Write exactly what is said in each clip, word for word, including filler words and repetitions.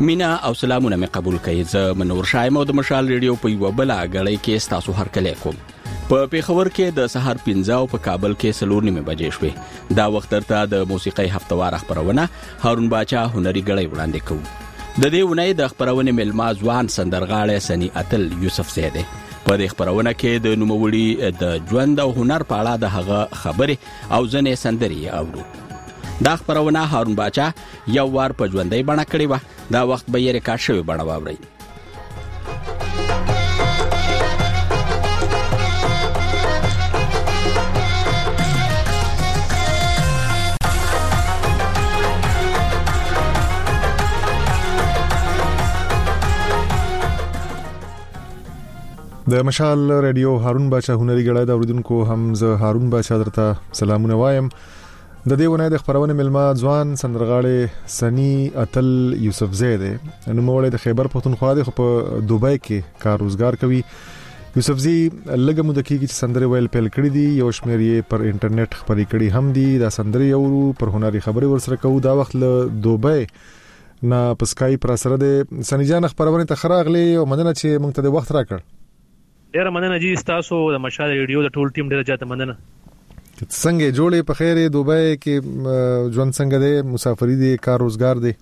مینا او سلامونه مې قبول کړئ. زه منور شایم او د مشال ریډیو په یو بل غړی کې تاسو هر کله کوم. په پیښور کې د سحر پنځه او په کابل کې سلور نیمه بجې شوې. دا وخت درته د موسیقي هفتوار خبرونه هارون باچا هنري غړی وړاندې کوو. د دې ونې د خبرونه ملما ځوان سندرغاړی سنی اتل یوسف زیده په دې خبرونه کې د نوموړي د ژوند او هنر په اړه د هغه خبرې او ځنې سندري اورو. دا خبرونه هارون باچا یو وار په ژوندۍ بڼه کړې و. دا وخت به یې ریکارډ شوی بڼه واورئ. د مشال ریډیو هارون باچا هنري غړی د اوریدونکو هم زه هارون باچا درته سلامونه وایم. د دې ونې د خبرونه ملما ځوان سندرغاړی سنی اتل یوسف زیده نو مولای د خیبر پختونخوا د په دوبۍ کې کار روزګار کوي. یوسف زی لږه مده کې چې سندره ویل پیل کړی دی، یو شمېر یې پر انټرنیټ خبري کړي هم دي. دا سندره یو پر هنري خبري ورسره کوي. دا وخت له دوبۍ نه په سکای پر سره د سنی جان خبرونه ته خراغلی او مننه چې موږ ته د وخت راکړ. ډیر مننه جی تاسو د مشال ریډیو د ټول ټیم ډیر زیاته مننه. څنګه جوړې په خیر دوبۍ کې ژوند څنګه دی، مسافری دی، کار روزګار دی؟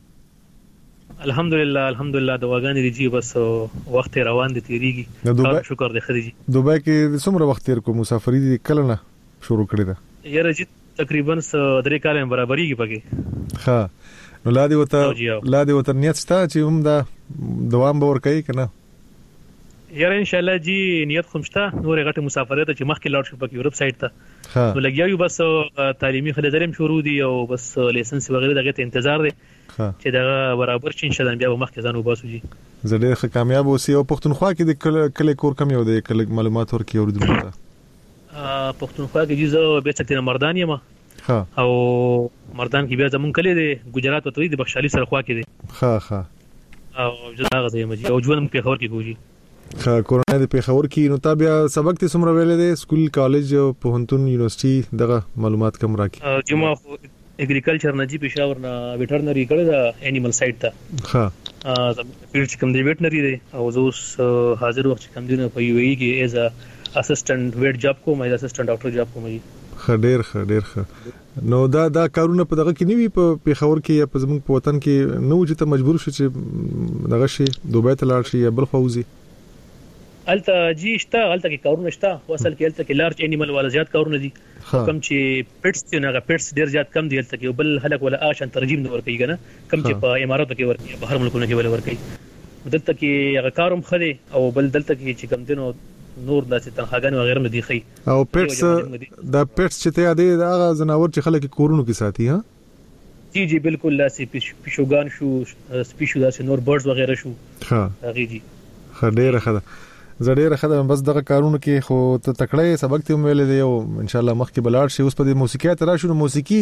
الحمدلله الحمدلله دواګانې دي جی، بس وخت روان دي تیریږي. شکر دی خدای جی. دوبۍ کې څومره وخت تیر کو؟ مسافری دی کله نه شروع کړی دا؟ یاره جی تقریبا درې کال برابرېږي پکې. ها نو لادي وته لادي وته نیت شته چې هم دا دوام به ور کوي کنه؟ یاره ان شاء الله جی نیت کوم شته. نور غټه مسافرته چې مخکې لاړ شو پکې یورپ سایډ ته نو لګیاو، بس تعلیمي خلځرم شروع دي او بس لایسنس وغیرہ دغه ته انتظار دی چې دا برابر شي ان شاء الله بیا مخکې ځانو باسو جی. زه ډېر کامیاب اوسې. او پښتونخوا کې د کله کور کم یو د کله معلومات ورکې اوریدل ته پښتونخوا کې جی زه به ستنه مردان یم او مردان کې بیا زمون کلی دی ګجرات وته دی بخشالي سره خوا کې دی. ها ها او زه هغه یم جی او ژوند په خبر کې کوجی. خا کورونا د پیښور کې نو تابع سبق ته څومره ویلې دي؟ سکول کالج پوهنتون یونیورسيټي دغه معلومات کم راکې. جما اګریکلچر نه جی پېښور نه ویټرنری کړی دا انیمل سایډ ته. ها ا فیلډ کوم دی ویټرنری دی او زه اوس حاضر وخت کوم دی په یو ای کې ایز ا اسسټنټ ویټ جاب کوم، ایز اسسټنټ ډاکټر جاب کوم. خډیر خډیر خ نو دا دا کارونه په دغه کې نیوي په پیښور کې یا په زموږ په وطن کې نو چې ته مجبور شې چې دغه شي دوبۍ ته لاړ شي یا بل خوځي؟ الته جی شته، الته کې کارونه شته. اصل کې الته کې لارج انیمل ولا زیات کارونه دي. کم چې پټس نه پټس ډیر زیات کم دي الته کې، بل هلک ولا آشن ترجیم نه ورکوي کنه، کم چې په اماراتو کې ورکوي، په هر ملکونو کې ولا ورکوي. دلته کې هغه کاروم خدي او بل دلته کې چې کم دینو نور داسې تنخواګان وغیرہ نه دي خي. او پټس دا پټس چې ته یادې دا هغه زناور چې خلک کورونو کې ساتي. ها جی جی بالکل، لاسې پښوګان شو، سپیشو داسې نور برډز وغیرہ شو. ها هغه جی خډیر خدای زړه خدای بس دغه کارونه کې خو ته تکړه سبق ته ویلې دی او ان شاء الله مخکې بلاړ شي. اوس په دې موسیقي تر شو، موسیقي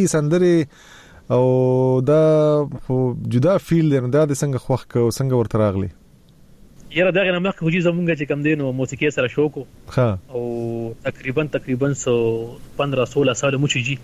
سندره او دا خو جدا فیلډ دی. دا د څنګه خوخ کو څنګه ورته راغلی؟ یاره دغه نه مخکې وجې زمونږ چې کم دی نو موسیقي سره شوق ها او تقریبا تقریبا پندرہ سولہ سال مو چې جی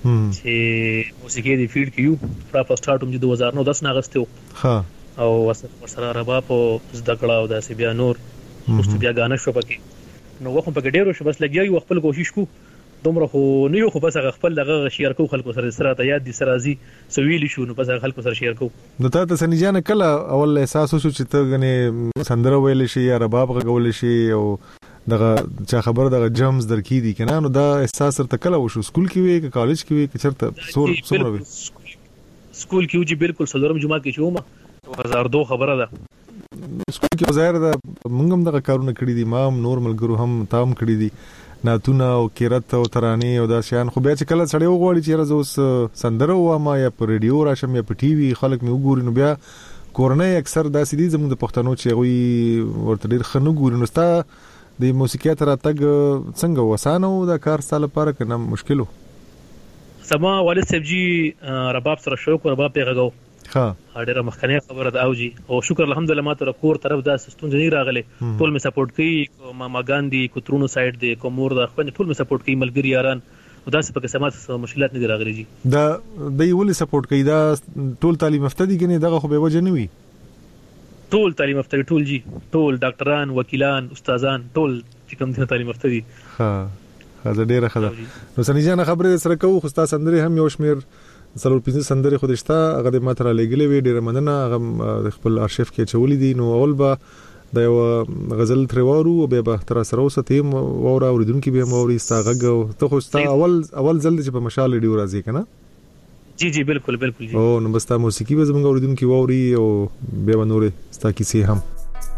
چې موسیقي دی فیلډ کې یو پراپر سٹارټ هم د دو هزار نو دس نه اغستو. ها او سره رباب او زده کړه او داسې بیا نور اوس بیا غانه شو پکې نو وخت پکې ډیرو شو، بس لګیا یو خپل کوشش کو دومره خو نه یو خو بس خپل دغه شیر کو خلکو سره سره ته یاد دي سره زی سویل شو نو بس خلکو سره شیر کو. نو ته سنی جان کله اول احساس وشو چې ته غنه سندره ویل شي یا رباب غول شي او دغه چا خبر دغه جمز درکې دي کنه؟ نو دا احساس تر کله وشو؟ سکول کې وی که کالج کې وی که چرته سور سمره وی؟ سکول کې وجي بالکل سلورم جمعه کې شوم دو هزار دو خبره ده. سکول کې ظاهر ده موږ هم دغه کارونه کړی دي، ما هم نور ملګرو هم تام کړی دي، ناتونه او کیرت او ترانه او دا شیان. خو بیا چې کله سړی وغواړي چې راز اوس سندره واما یا په ریډیو راشم یا په ټي وي خلک مې وګوري نو بیا کورنۍ اکثر داسې دي زموږ د پښتنو چې غوي ورته ډیر خنو ګوري. نو ستا د موسیقي تر تګ څنګه وسانه او دا کار ستاسو لپاره کنه مشکلو؟ سما والد صاحب جی رباب سره شوق رباب پیغاو ها ډیره مخکنه خبره ده او جی او شکر الحمدلله ما تر کور طرف دا سستون نه راغله، ټول می سپورټ کوي. ماما ګاندی کوترونو سایډ دی کومور دا خپل ټول می سپورټ کوي، ملګری یاران او دا څه پکې سمات مشکلات نه راغلي جی. دا د یو ول سپورټ کوي، دا ټول تعلیم یافته دي کنه؟ دغه خو به وجه نه وي. ټول تعلیم یافته ټول جی ټول ډاکټران وکیلان استادان ټول چې کوم دي تعلیم یافته دي. ها دا ډیره خبره. نو سنی جان خبره سره کوو خو تاسو سندري هم یو شمیر څلور پنځه سندري خو دشته هغه د ماتره لګلې وی ډیره مننه هغه خپل ارشیف کې چولې دي. نو اول به د یو غزل تریوارو او به تر سره وسته وورا اوریدونکو به موري استاغه ته خو ستا اول اول ځل چې په مشال ډیو راځي کنه. جی جی بالکل بالکل جی. او نو بستا موسیقي به زموږ اوریدونکو ووري او به ونوري ستا کیسه هم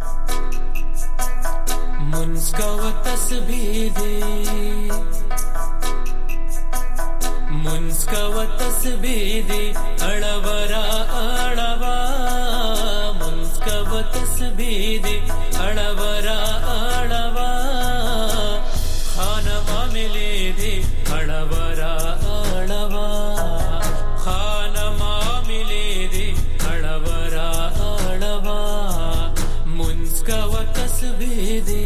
منسکا و تسبیح دی منسکا و تسبیح دی اڑورا اڑوا منسکا و تسبیح دی اڑورا اڑوا خانما ملے دی اڑورا اڑوا خانما ملے دی اڑورا اڑوا منسکا و تسبیح دی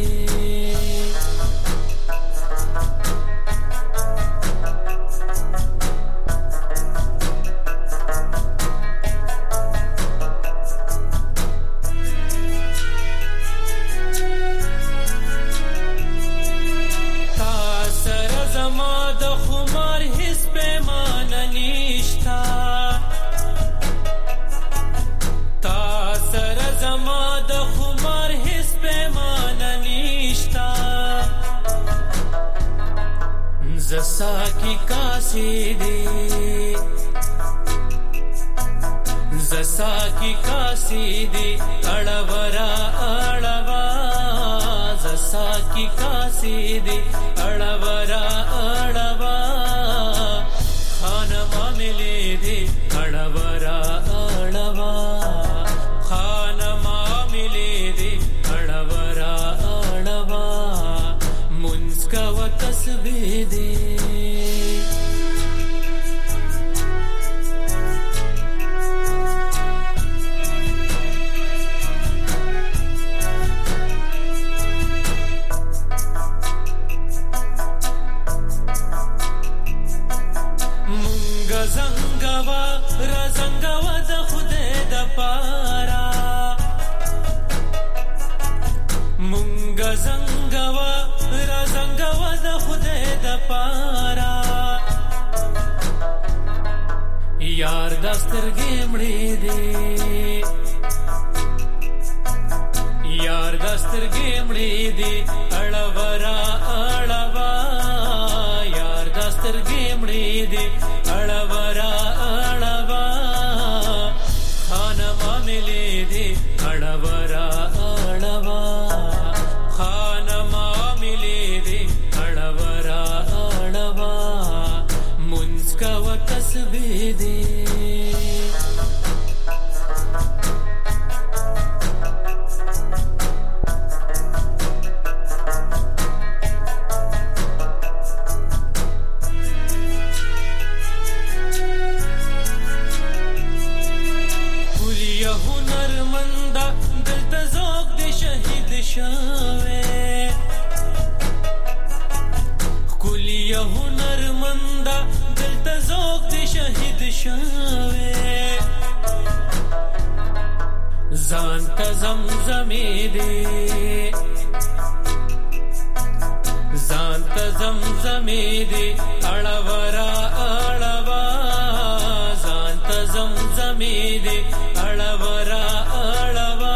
زسا کی کاسی دی زسا کی کاسی دی اڑورا اڑوا زسا کی کاسی دی اڑورا اڑوا خانما ملے دی اڑورا اڑوا خانما ملے دی اڑورا اڑوا منسکا و تسبیح دی یار دستر گیمڑی دی یار دستر گیمڑی دی اڑورا اڑوا یار دستر گیمڑی دی اڑورا اڑوا خانما ملے دی اڑورا اڑوا خانما ملے دی اڑورا اڑوا منسکا و تسبیح دی زانتا زمزمی دی زانتا زمزمی دی اڑورا اڑوا زانتا زمزمی دی اڑورا اڑوا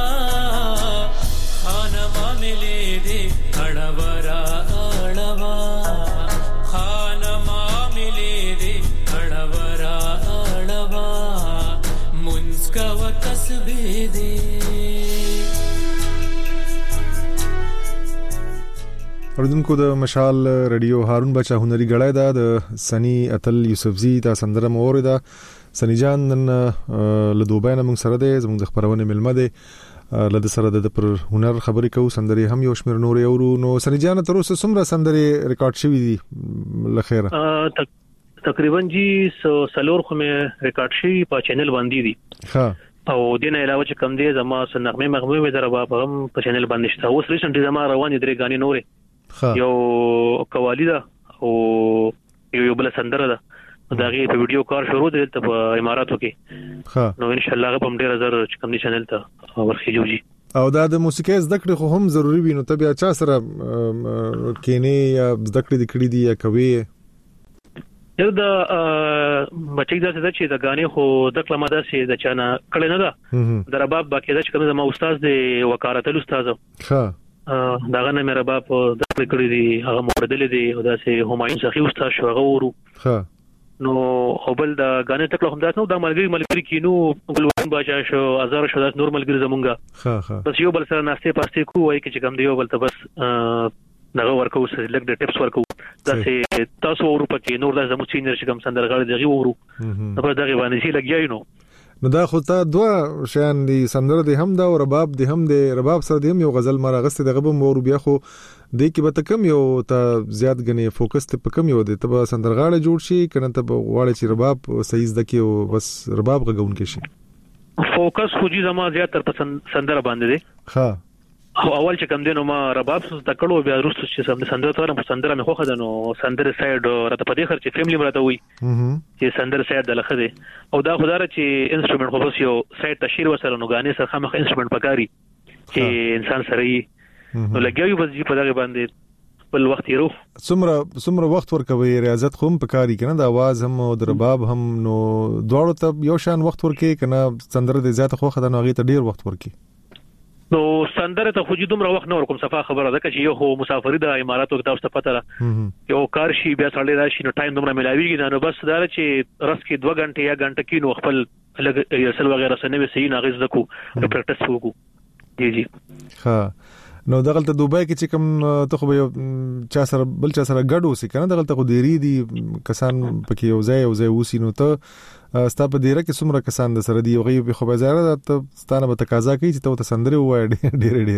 خانما ملے دی اڑورا اڑوا خانما ملے دی اڑورا اڑوا منسکا و تسبیح دی اوریدونکو د مشال رادیو هارون بچا هنري غړای دا د سنی اتل یوسفزی تا سندره مور دا سنی جان نن له دوبای نه موږ سره ده زموږ د خبرونه ملمه ده له سره د پر هنر خبرې کو سندري هم یو شمیر نور یو نو سنی جان تر اوسه څومره سندري ریکارډ شوی دي لخيره تقریبا جی سلور خو مې ریکارډ شوی په چینل باندې دي ها او دینه علاوه چې کم دی زما سنغمه مغمه مې دربا په هم په چینل باندې شته اوس ریسنټلی زما روان دي درې غانې نورې یو قوالی ده او یو بل سندره ده دا غي په ویډیو کار شروع دی په اماراتو کې ها نو ان شاء الله په ډیر زر کم دي چینل ته ورخیږي او دا د موسیقي زده کړې خو هم ضروری وي نو ته بیا چا سره کینې یا زده کړې د کړې دي یا کوي یو دا بچی دا چې دا غانې خو د کلمه دا سي د چانه کړي نه ده د رباب باقاعده چې کوم زما استاد دی وکارتل استاد ها دا غنه مې رباب د کړې دي هغه مردل دي او دا سي همایون سخی استاد شو هغه ورو ها نو خپل د غانې تکلو هم داسنو د ملګری ملګری کینو ګلوان باچا شو هزار شو د نور ملګری زمونږه ها ها بس یو بل سره ناشته پاسته کو وای چې کوم دی یو بل ته بس دغه ورکو سره لګ د ټیپس ورکو دا چې تاسو ورو پکې نور د زمو سینر چې کوم سندرغاړي دغه ورو نو په دغه باندې چې لګیای نو نو دا خو ته دوه شیان دي سندره دي هم دا او رباب دي هم دي رباب سره دي هم یو غزل مره غسته دغه به مور بیا خو د کی به کم یو ته زیات غني فوکس ته کم یو دي ته سندرغاړي جوړ شي کنه ته واړی چې رباب صحیح زده کی او بس رباب غون کې شي فوکس خو جی زما زیات تر پسند سندره باندې دي ها او اول چې کوم دینو ما رباب څه تکړو بیا وروسته چې سم سندره تر په سندره مې خوخه ده نو سندره سایډ راته په دې خر چې فیملی مرته وي چې سندره سایډ د لخه ده او دا خدای چې انسټرومنت خو بس یو سایډ تشیر وسره نو غانې سره خامخ انسټرومنت پکاري چې انسان سره یې نو لګیاوي بس په دغه باندې بل وخت یې روح څومره څومره وخت ورکوي ریاضت خو هم پکاري کنه د आवाज هم او د رباب هم نو دواړو ته یو شان وخت ورکي کنه سندره د زیات خوخه ده نو هغه ته ډیر وخت ورکي نو سندره ته خو جې دومره وخت نه ورکوم صفه خبره ده چې یو هو مسافری د اماراتو کې تاسو ته پته ده یو کار شي بیا سړی راشي نو ټایم دومره ملاويږي نو بس دا چې رس کې دوه غنټه یا غنټه کې نو خپل لګ یسل وغیرہ سره نه صحیح ناغز دکو پریکټس وکړو جی جی ها نو دغلت دوبای کې چې کوم ته خو چا سره بل چا سره ګډ وسی کنه دغلت خو ډيري دي کسان پکې یو ځای یو ځای وسی نو ته ستا په ډیره کې څومره کسان د سره دی غي په خو بازار ته ستانه به تقاضا کوي چې ته سندره وای ډیره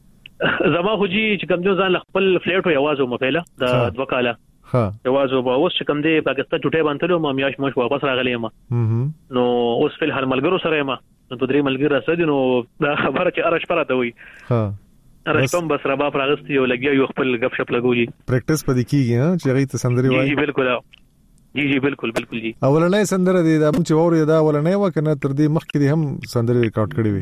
ډیره زما خو جی چې کوم ځان خپل فلیټ او आवाज مفعله د وکاله ها आवाज او اوس چې کوم دی پاکستان ټوټه باندې له ما میاش مش واپس راغلی ما نو اوس فل هر ملګرو سره ما نو درې ملګری راځي نو دا خبره چې ارش پراته وي ها راشم بس رباب راغستي او لګیا یو خپل غپ شپ لګوي پریکټس پدې کیږي ها چې غي ته سندري وای جی بالکل جی جی بالکل بالکل جی اولنې سندره دي دا چې ووري دا اولنې وکنه تر دې مخکې دي هم سندري ریکارډ کړې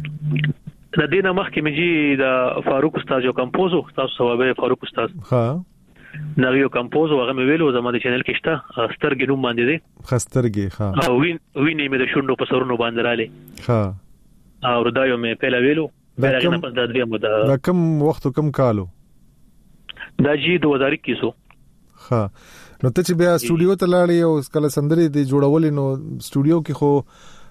وي د دینه مخکې مې جی د فاروق استاد یو کمپوزو تاسو سوابه فاروق استاد ها نغیو کمپوزو هغه مې ویلو زما د چینل کې شته سترګې نوم باندې دي خسترګې ها او وین وینې مې د شونډو په سرونو باندې رااله ها او ردايو مې پهلا ویلو دا کم دا کم وخت کم کالو دا جی دو هزار اکیس ها نو ته چې بیا سټوډیو ته لاړې او کله سندري دی جوړولې نو سټوډیو کې خو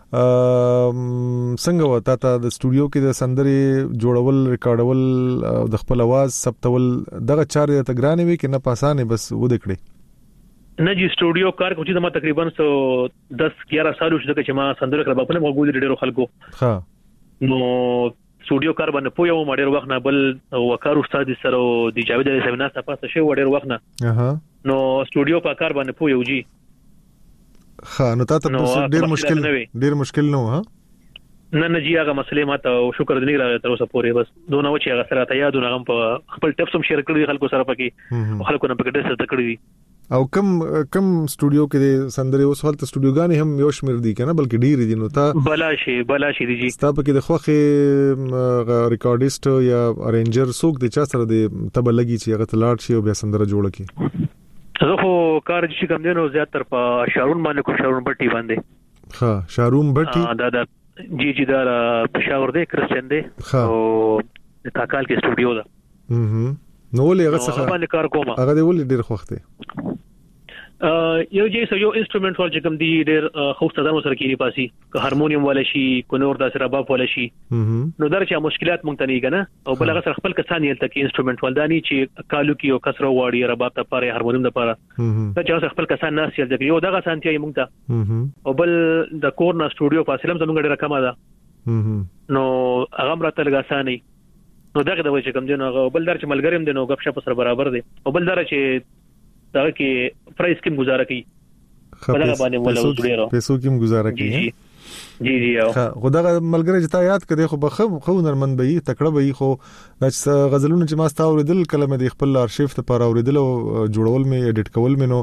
څنګه وتا ته د سټوډیو کې د سندري جوړول ریکارډول د خپل आवाज ثبتول دغه چارې ته ګرانې وي کې نه پاسانه بس و دکړي نه جی سټوډیو کار کوم چې ما تقریبا سو دس ग्यारह سال وشو چې ما سندره کړم په موږ ډیرو خلکو ها نو سټوډیو کار باندې پویو ما ډیر وخت نه بل وکړ استاد سره د جاوید علی سیمینار ته پاسه شو ډیر وخت نه اها نو سټوډیو په کار باندې پویو جی ها نو تاسو ډیر مشکل ډیر مشکل نو ها نه نه جی هغه مسلې ماته شکر دې راغلی تر اوسه پورې بس دونه و چې هغه سره ته یادونه غم په خپل ټیپس هم شیر کړی خلکو سره پکې خلکو نه پکې ډېر څه کړی او کم کم سټوډیو کې سندري اوس حالت سټوډیوګانی هم یو شمیر دي کنه بلکې ډیر دي نو تا بلا شي بلا شي دي جی ستا پکې د خوخه ریکارډیست یا ارینجر څوک دي چې سره دي تب لګي چې هغه تلاړ شي او بیا سندره جوړه کی زه خو کار چې کوم دینو زیات تر په شارون باندې کوم شارون بټي باندې ها شارون بټي دا دا جی جی دا پېښور دی کرسچن دی او تاکال کې سټوډیو ده هم نو ولې هغه څه باندې کار کوم هغه دی ولې ډیر خوخته یو جې سو یو انسټرومنت ول چې کوم دی ډیر خوسته دانو سره کېږي پاسي که هارمونیم ولا شي کو نور د سره باب ولا شي نو درچا مشکلات مونږ ته نه کنه او بل هغه سره خپل کسان یل تک انسټرومنت ول دانی چې کالو کې او کسره واړی رباب ته پاره هارمونیم د پاره دا چې خپل کسان ناس یل دغه یو دغه سانتي مونږ ته او بل د کورنا سټوډیو فاصله زمونږ ډیره کمه ده نو هغه مرته لګاساني نو دغه د وجه کوم دی نو بل در چې ملګریم دی نو غب شپ سره برابر دی او بل در چې دا کې پرایس کې گزاره کوي خپل باندې ولا وزړو پیسو کې گزاره کوي جی جی او خدای ملګری چې تا یاد کړي خو بخو خو نرمن به تکړه به خو د غزلونو چې ما ستا اوریدل کلمه د خپل ارشیف ته پر اوریدل او جوړول می اډیټ کول می نو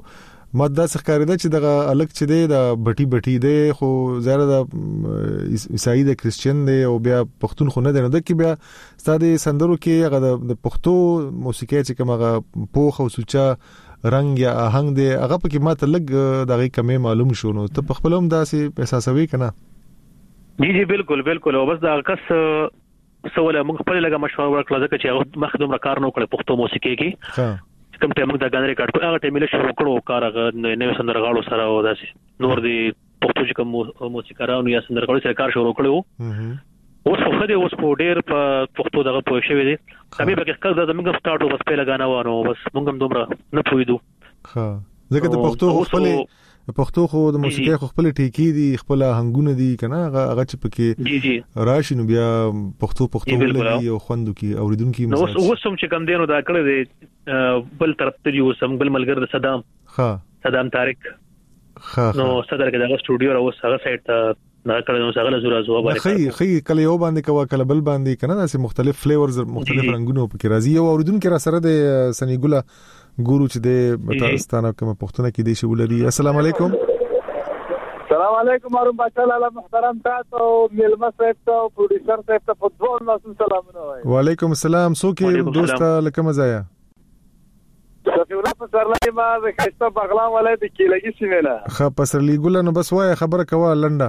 ماده څخکاريده چې دغه الګ چې دی د بټي بټي دی خو زیاده د عیسائی د کریسچن دی او بیا پښتون خو نه دی نو د کې بیا ستاسو سندرو کې هغه د پښتو موسیقي چې کومه پوخ او سوچا رنگ یا آهنګ دی هغه په کې ماته لګ دغه کمې معلوم شو نو ته په خپلوم داسې احساسوي کنه جی جی بالکل بالکل او بس دا کس سواله موږ خپل لګه مشوره ورکړه ځکه چې مخدوم را کار نه کړ پښتو موسیقي کې ها کوم ټیم موږ دا غان ریکارډ کوو هغه ټیم له شروع کړو کار هغه نوې سندرغاړو سره او داسې نور دی پښتو چې کوم موسیقارانو یا سندرغاړو سره کار شروع کړو اوس خو خدای اوس په ډېر په پښتو دغه پوه شوی دی کمې به کې کله زموږ سٹارټ بس په لګانه وانه بس موږ هم دومره نه پویدو ها ځکه د پښتو خپل پښتو خو د موسیقي خو خپل ټیکی دي خپل هنګونه دي کنه هغه هغه چې پکې جی جی راشي نو بیا پښتو پښتو ولګي او خوندو کې اوریدونکو نو اوس هم چې کم دینو دا کړی دی بل طرف ته یو سم بل ملګر د صدام ها صدام طارق ها نو صدر کې دغه سټوډیو او هغه سایت ته دا کړی نو هغه زورا زو باندې خي خي کله یو باندې کوا کله بل باندې کنه داسې مختلف فلیورز مختلف رنگونو پکې راځي او اوریدونکو را سره د سنیګولا ګورو چې د تاستانه کوم پښتون کې دی شولري السلام علیکم السلام علیکم هارون بچا لاله محترم تاسو ملما صاحب ته پروډوسر صاحب ته په ډول ناسو سلامونه وای وعلیکم السلام سو کې دوست لکه مزایا صفی الله پسرلی ما د کښته بغلان ولای د کیلګي سیمه خه پسرلی ګل نو بس وای خبره کوا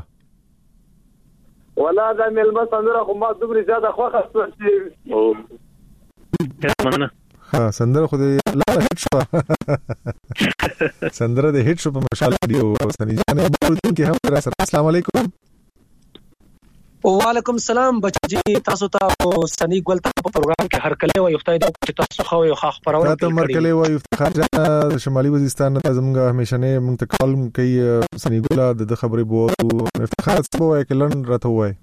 لنډه ولا دا ملما سندره خو ما دومره زیاده خوخه شو مننه ها سندره خو دې لا هټ شو سندره دې هټ شو په مشال دی او سني جان بولتون کې هم را سره السلام علیکم وعلیکم السلام بچی تاسو ته سني ګل ته په پروګرام کې هر کله وي خدای دې تاسو خو یو خاص خبرونه تاسو مرکله وي افتخار جان شمالي وزیرستان ته زموږ همیشه نه مونږ ته کال کوي سني ګل د خبرې بو افتخار څه وای کلن راته وای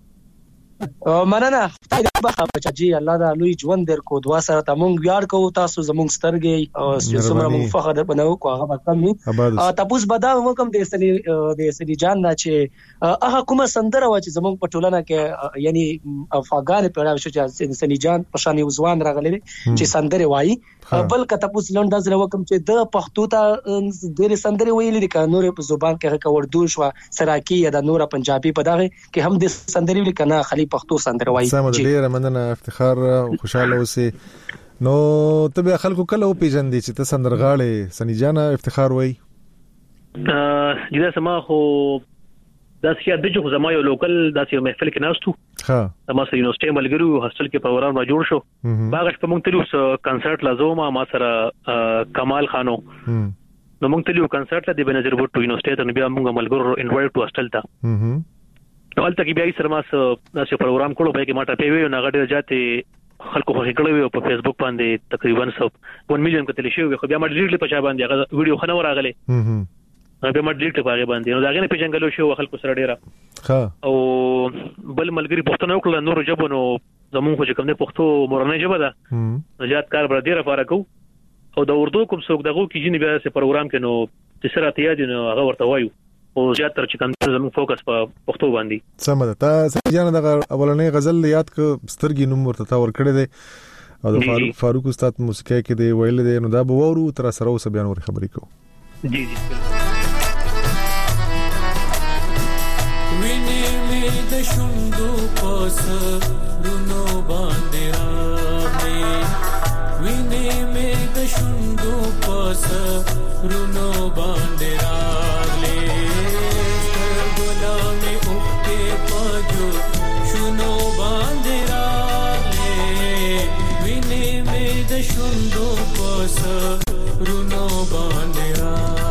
مننه خدای دې بخا بچی الله دا لوی ژوند در کو دعا سره ته مونږ یار کو تاسو زمونږ سترګې او څومره مونږ فخر بنو کو هغه کمی تاسو بدا وکم د سني د سني جان نه چې هغه کومه سندره و چې زمونږ په ټولنه کې یعنی افغان پیړاو شو چې سني جان په شان وزوان راغلي چې سندره وایي بل کته پوس لونډ زره وکم چې د پښتو ته ډېر سندره ویلې د قانون په زبان کې هغه اردو شو سراکی یا د نور پنجابي په دغه کې هم د سندره ویل کنه خلی پښتو سندره وایي سم ډېر مننه افتخار خوشاله اوسه نو ته به خلکو کله او پیژندې چې ته سندرغاړې سني جان افتخار وایي ا جدا سما خو دا چې د جو زما یو لوکل داسې محفل کې ناستو ها ما سره یونیورسيټي ملګرو هاستل کې پروګرام را جوړ شو باغش په مونږ تلو کنسرت لازم ما سره کمال خانو نو مونږ تلو کنسرت د بنظر بوټو یونیورسيټي ته بیا مونږ ملګرو انوایټ ټو هاستل ته نو البته کې بیا سره ما سره پروګرام کولو به کې ما ته پیوي نو غډه جاته خلکو خو کړو په فیسبوک باندې تقریبا one million کتل شي خو بیا ما ډیټلی په چا باندې هغه ویډیو خنو راغله هغه ما ډیټ په هغه باندې نو دا غنه پیژنګلو شو خلکو سره ډیره ها او بل ملګری پښتون وکړه نور جبونو زمون خو چې کوم نه پښتو مورنۍ جبه ده نجات کار بر ډیره فارقو او د اردو کوم څوک دغه کې جن بیا سه پروګرام کې نو تسره تیاد نو هغه ورته وایو او زیات تر چې کوم زمون فوکس په پښتو باندې سم ده تاسو جان دغه اولنې غزل یاد ک سترګې نوم ورته تا ور کړی دی او د فاروق فاروق استاد موسیقي کې دی ویل دی نو دا به ورو تر سره اوس بیان ور خبرې کو جی جی د شوندو پاس رونو باندې راغلي وینې مې د شوندو پاس رونو باندې راغلي ګلان مې اوپته پاجو شونو باندې راغلي وینې مې د شوندو پاس رونو باندې راغلي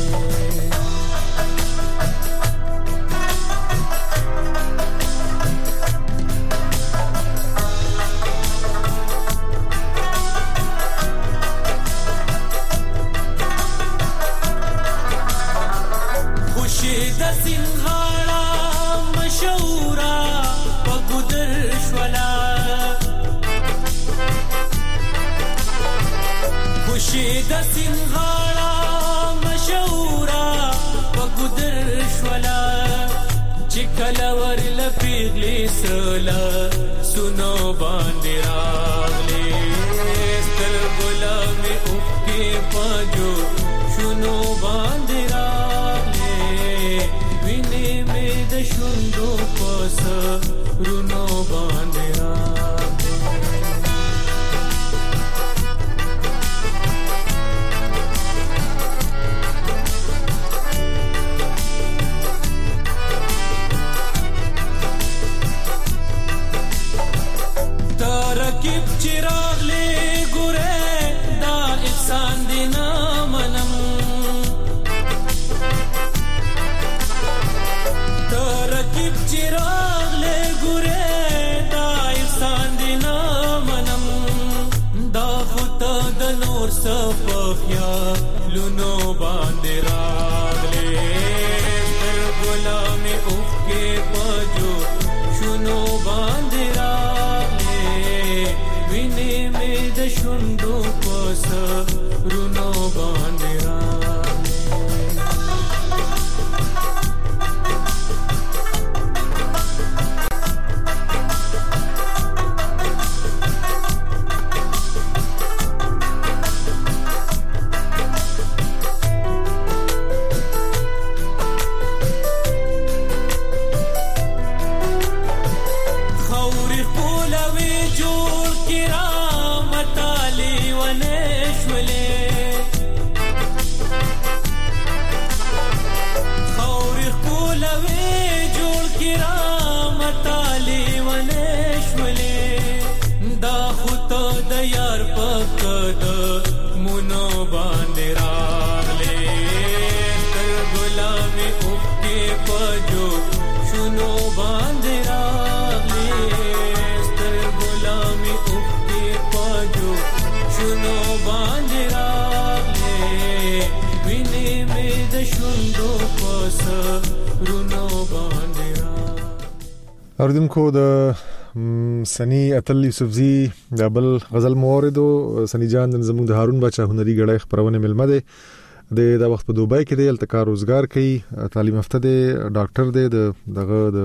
د سنغاړه مشوره په ګدر شولا چې کله ورل پیغلې سره سونو باندې راغلې ستر ګلامې اوکې پاجو شونو رونو باندې ترکیب چراغ لے ګره دا احسان دی نه منم ترکیب چراغ لے ګره دا احسان دی نه منم دا خود د نور صفخیا لونو باندې راغله تر غلام اوف کې پجو شنو باندې د شوندو پس رونو باندې اوریدونکو د سنی اتل یوسفزی د بل غزل موردو سنی جان د زموږ د هارون بچا هنري غړی خبرونه ملمه ده د د وخت په دوبای کې د التکار روزګار کوي تعلیم یافته دی ډاکټر دی دغه د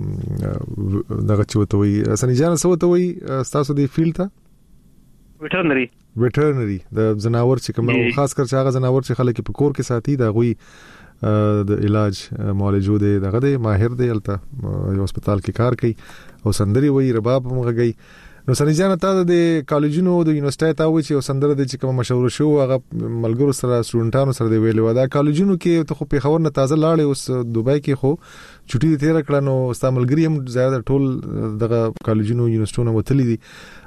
دغه چوتوي سنی جان سوتوي تاسو دی فیلډ ته ویټرنری ویټرنری د جناور چې کوم خاص کر چې هغه جناور چې خلک په کور کې ساتي دا غوي د علاج معالجو دی دغه دی ماهر دی الته یو هسپتال کې کار کوي او سندري وای رباب مغږی نو سنی جان ته د کالجونو د یونیورسيټي ته وای چې سندره د چې کوم مشهور شو هغه ملګرو سره سټوډنټانو سره دی ویلو دا کالجونو کې ته خو په خبر نه تازه لاړې اوس دوبای کې خو چټي تیر کړه نو استعمالګری هم زیاده ټول دغه کالجونو یونیورسيټونو وتلی دي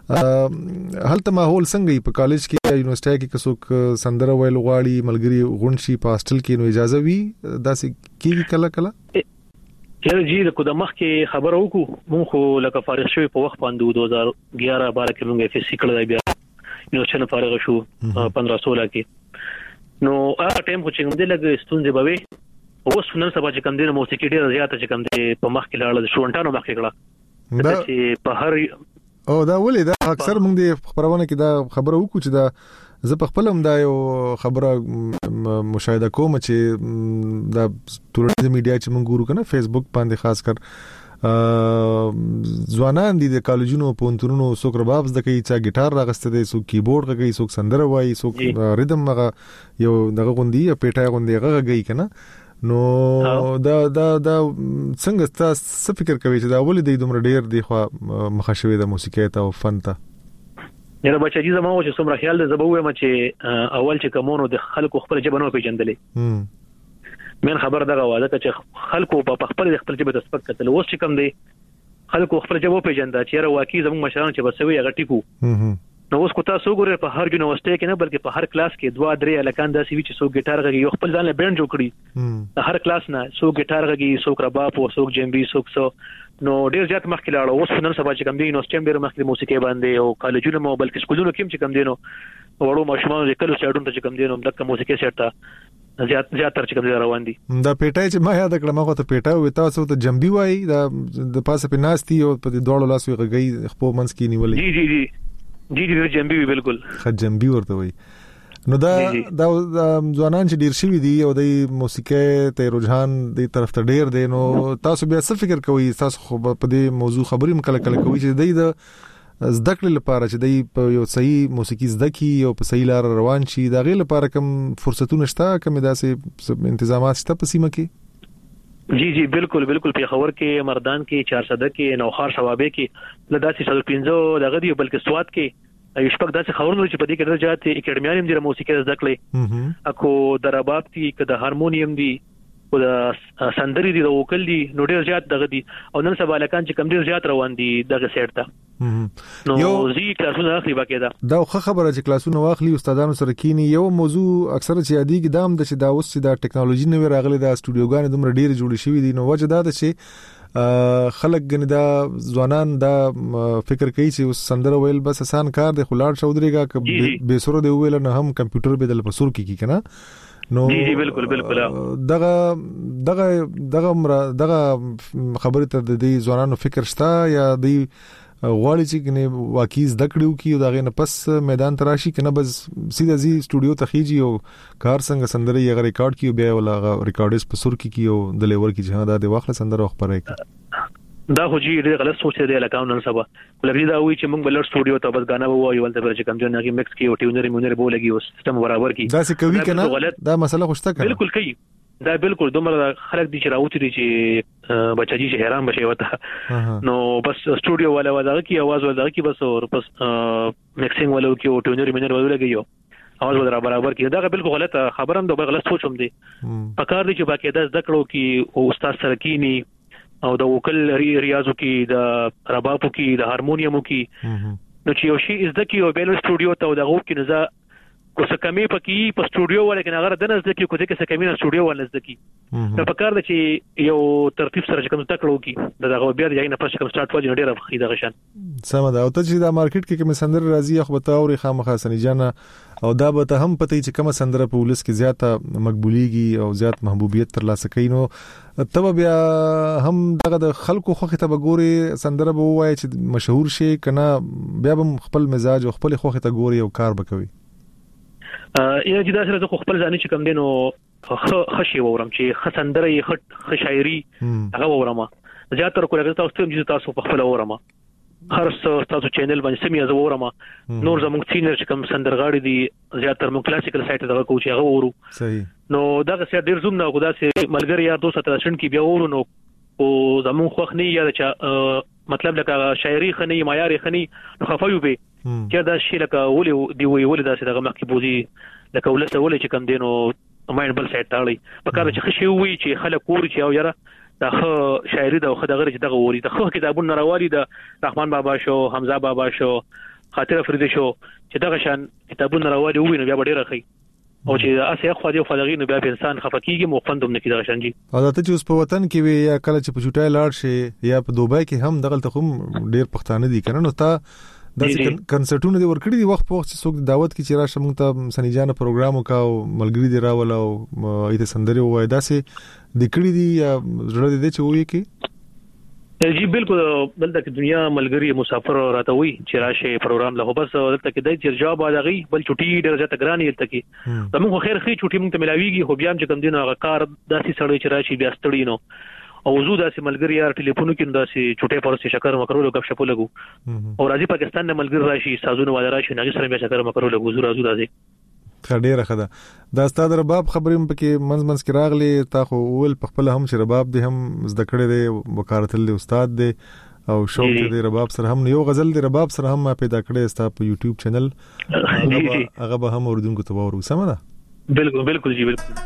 هلته ماحول څنګه په کالج کې یونیورسيټي کې کڅوک سندره ویل غواړي ملګری غونشي په هاستل کې نو اجازه وی داسې کیږي کله کله کله جی د کومه مخ کې خبر وکړو مونږ خو لکه فارغ شوی په وخت باندې دوه هزار اګیاره بارہ کې مونږ اف اس سی کړل بیا یونیورسيټي فارغ شو پندرہ سولہ کې نو هغه ټیم خو چې موږ لګ ستونزې بوي اوس نن سبا چې کم دي موسیقي ډیره زیاته چې کم دي په مخ کې لاړل شونټانو مخ کې کړه چې په هر او دا ولې دا اکثر موږ د خبرونه کې دا خبره وکړو چې دا زه په خپل هم دا یو خبره مشاهده کوم چې دا ټولنیز میډیا چې موږ ګورو کنه فیسبوک باندې خاص کر ځوانان دي د کالجونو پونتونو څوک رباب زده کوي چې ګټار راغسته دي څوک کیبورډ غږی څوک سندره وایي څوک ریدم هغه یو دغه غوندي پیټای غوندي غږی کنه نو دا دا دا څنګه تاسو فکر کوئ چې دا ولې د دومره ډیر دی خو مخښوي د موسیقۍ ته او فن ته یره بچی زما و چې څومره خیال ده زبوه ما چې اول چې کومونو د خلکو خپل جبنو پیژندلې من خبر دغه واده چې خلکو په خپل خپل جبه تسبق کتل اوس چې کم دی خلکو خپل جبو پیژنده چې یره واقعي زموږ مشران چې بسوي هغه ټیکو نو اوس کو تاسو ګورئ په هر یونیورسيټي کې نه بلکې په هر کلاس کې دوه درې الکان داسې وی چې څو ګټار غږی یو خپل ځان له بینډ جوړ کړي هر کلاس نه څو ګټار غږی څو رباب او څو جنبي څو څو نو ډیر زیات مخکې لاړو اوس نن سبا چې کم دی یونیورسيټي ډیر مخکې موسیقي باندې او کالجونو مو بلکې سکولونو کې چې کم دی نو وړو ماشومان د کلو سټډون ته چې کم دی نو دغه موسیقي سټه زیات زیات تر چې کم دی روان دي دا پیټای چې ما یاد کړم هغه ته پیټای وي تاسو ته جنبي وای دا د پاسه په ناستي او په دوړو لاسو غږی خپل منځ کې نیولې جی جی جی جی جی جنبي بالکل خجنبي ورته وای نو دا دا ځوانان چې ډیر شوی دي او د موسیقۍ ته رجحان دی طرف ته ډیر دی نو تاسو بیا څه فکر کوئ تاسو په دې موضوع خبرې مکله کله کوي چې د زده کړې لپاره چې د یو صحیح موسیقي زده کی او په صحیح لار روان شي دا غي لپاره کوم فرصتونه شته کوم داسې تنظیمات شته په سیمه کې جی جی بالکل بالکل په خبر کې مردان کې چار صده کې نوخار شوابه کې لداسي صد پنځه دغه دی بلکې سواد کې یشپک داسې خبرونه چې په دې کې درجات اکیډمیان هم د موسیقي زده کړې اكو د رباب دي که د هارمونیم دي او د سندري دي د وکل دي نو ډیر زیات دغه دي او نن سبا لکان چې کم ډیر زیات روان دي دغه سیټ ته نو زی کلاسونه اخلي باقاعده دا خبره چې کلاسونه واخلي استادانو سره کینی یو موضوع اکثر چې یادی کې دام د چې دا اوس چې دا ټیکنالوژي نوې راغلي د استودیوګان دومره ډیر جوړ شوی دي نو وجه دا ده چې خلک غنی دا ځوانان دا فکر کوي چې سندره ویل بس آسان کار دی خلاړ شو درېګه ک به سره دی ویل نه هم کمپیوټر به د پسور کې کی کنه نو جی جی بالکل بالکل دغه دغه دغه دغه خبره ته د دې ځوانانو فکر شته یا د غواړي چې کنه واقعي زده کړو کی او دغه نه پس میدان تراشي کنه بس سیده زی سټوډیو ته خيږي او کار څنګه سندري یا ریکارډ کیو بیا ولا ریکارډز په سر کې کیو د لیور کې جهاد د واخله سندره خبره کوي دا خو جی ډېر غلط سوچ دی لکه نن سبا ولې دا وی چې موږ بلر سټوډیو ته بس غانا وایو ولته پر چې کم جن کې مکس کې او ټیونر مونر بو لګي او سیستم برابر کی دا څه کوي کنه دا مسله خوشته کنه بالکل کوي دا بالکل دومره خلک دي چې راوتی دي چې بچی چې حیران بشي وته نو بس سټوډیو والا ودا کی आवाज ودا کی بس اور بس مکسینګ والو کی او ټیونر مونر ولا لګي اواز ودرا برابر کی دا بالکل غلط خبرم دا غلط سوچوم دي پکار دي چې باقاعده ذکرو کی او استاد سرکینی او د وکل ریاضو کې د ربابو کې د هارمونیمو کې نو چې یو شی از د کې او بیل سټوډیو ته د غوب کې نزا کو څه کمی پکې په سټوډیو ولیکن هغه د نس د کې کو د کې څه کمی نه سټوډیو ول نس د کې نو پکار د چې یو ترتیب سره کوم تکړو کې د هغه بیا د یای نه پښه کوم سٹارټ وځي ډیره خې دغه شان سم دا او ته چې د مارکیټ کې کوم سندر راځي خو به تاوري خامخا سنی جان او دا به ته هم پته چې کوم سندره په ولس کې زیاته مقبوليږي او زیات محبوبیت ترلاسه کوي نو تب بیا هم دغه د خلکو خوخه ته ګوري سندره به وای چې مشهور شي کنه بیا به خپل مزاج او خپل خوخه ته ګوري او کار وکوي یا چې دا سره خو خپل ځان چې کم دینو خشي وورم چې خسندره خټ خشاعري هغه وورم زیاتره کوله تاسو ته چې تاسو په خپل وورم هر څه تاسو چینل باندې سمي از وورم نور زموږ سینر چې کوم سندرغاړي دي زیاتره مو کلاسیکل سایت دغه کوچ هغه وورو صحیح نو دا څه ډیر زوم نه خدا سي ملګری یار دوست ترشن کې بیا وورو نو او زموږ خوخ نه یا چې مطلب لکه شاعري خني معیاري خني خفایو به چې دا شی لکه ولې دی وی ولې دا څه دغه مخکې بوزي لکه ولته ولې چې کم دینو ماین بل سایت تاړي په کار چې خشي وي چې خلک کور چې او یاره دا شاعري دا خو دغه چې دغه ووري د خو کتابونه راوالي د رحمان بابا شو حمزه بابا شو خاطر فريدي شو چې دغه شان کتابونه راوالي ویني بیا ډیره خي او چې اسه خو دې فلغین بیا په انسان خفقيږي مخندوم نکي دغه شان جی او ته چې اوس په وطن کې وي یا کله چې په چټای لاړ شي یا په دوبای کې هم دغه تخم ډیر پښتانه دي کنه نو تا د کنسرټونو دی ورکړي دی وخت په وخت چې څوک دعوت کې چې راشه موږ ته سنیجانه پروګرام وکاو ملګری دی راول او ایته سندري وای داسې د کړي دی یا زړه دې چې وایي کې جی بالکل بلته کې دنیا ملګری مسافر راته وي چې راشه پروګرام له بس دلته کې د جواب ادغي بل چټي ډېر ځته ګراني دلته کې زموږ خیر خې چټي موږ ته ملاويږي خو بیا هم چې کم دینه هغه کار داسې سړی چې راشي بیا ستړي نو او زو داسې ملګری یار ټلیفون کې داسې چټه پرسه شکر مکرو لګ شپو لګو او راځي پاکستان نه ملګری راشي سازونه ولا راشي نغې سره بیا شکر مکرو لګو زو راځو داسې خډيره خدا دا ستاد رباب خبرې پکې منځ منځ کې راغلي تا خو ول په خپل هم چې رباب دې هم زده کړې دې وکارتل دې استاد دې او شوق دې رباب سره هم یو غزل دې رباب سره هم پیدا کړې ستا په یوټیوب چینل هغه به هم اردو کو تباور سم ده بالکل بالکل جی بالکل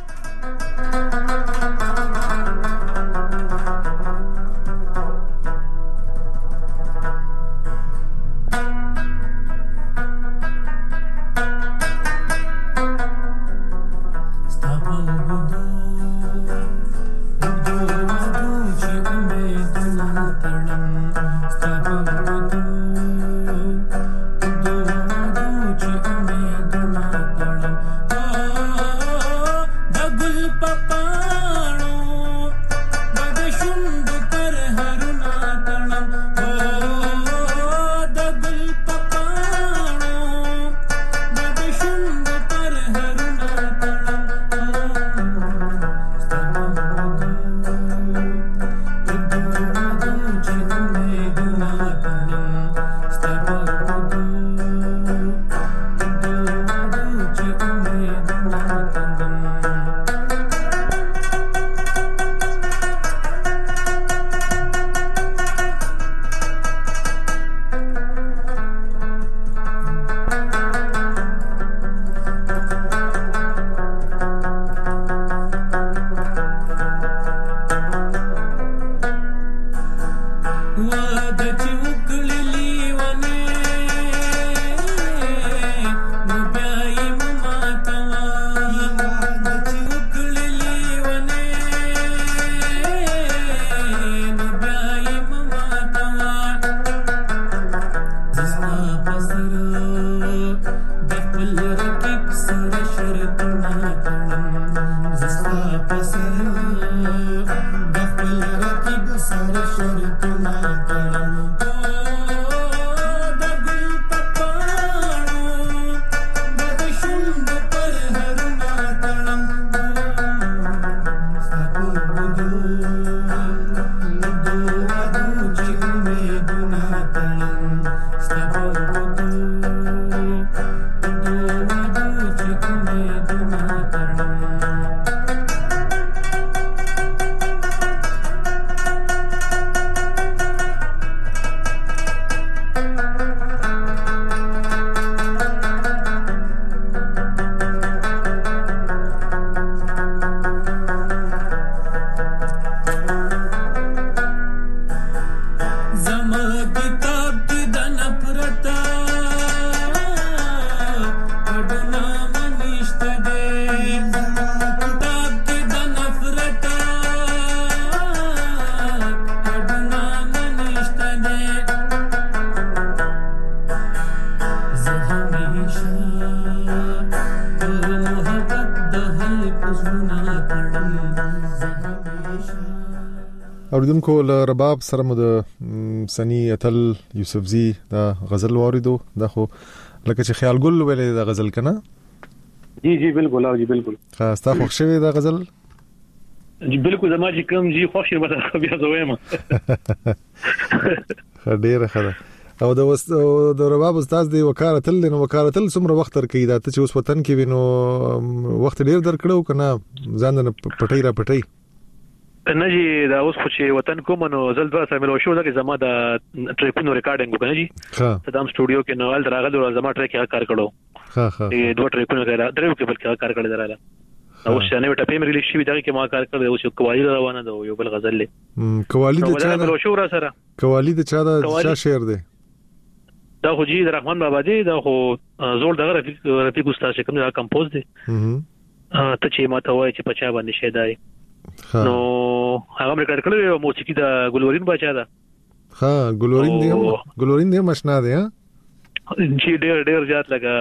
the اوریدونکو له رباب سره مو د سنی اتل یوسفزی دا غزل واردو دا خو لکه چې خیال ګل ویلې دا غزل کنه جی جی بالکل او جی بالکل خاصه خوښ شوی دا غزل جی بالکل زما چې کوم جی خوښ شوی به بیا زویم ډیره ښه او د د رباب استاد دی وکالتل نو وکالتل څومره وخت تر کې دا ته چې اوس وطن کې وینو وخت ډیر درکړو کنه ځان نه پټي را پټي نه جی دا اوس خو چې وطن کوم نو زل دوه سره ملو شو دا چې زما د ټریکونو ریکارډینګ وکړه جی ها صدام سټوډیو کې نو ال راغلو زما ټریک یې کار کړو ها ها دوه ټریکونو غیر ډریو کې بل کار کړل دراله او شنه وټه پېم ریلیز شي دا کې ما کار کړو او چې قوالی روانه ده یو بل غزل له قوالی د چا ملو شو را سره قوالی د چا د چا شعر دی دا خو جی رحمان بابا دی دا خو زول دغه رفیق رفیق استاد چې کوم دا کمپوز دی ته چې ما ته وای چې پچا باندې شیدای نو هغه ریکارډ کړو موسیقي دا ګلورین بچا دا ها ګلورین دی ګلورین دی مشنا دی ها جی ډېر ډېر زیات لگا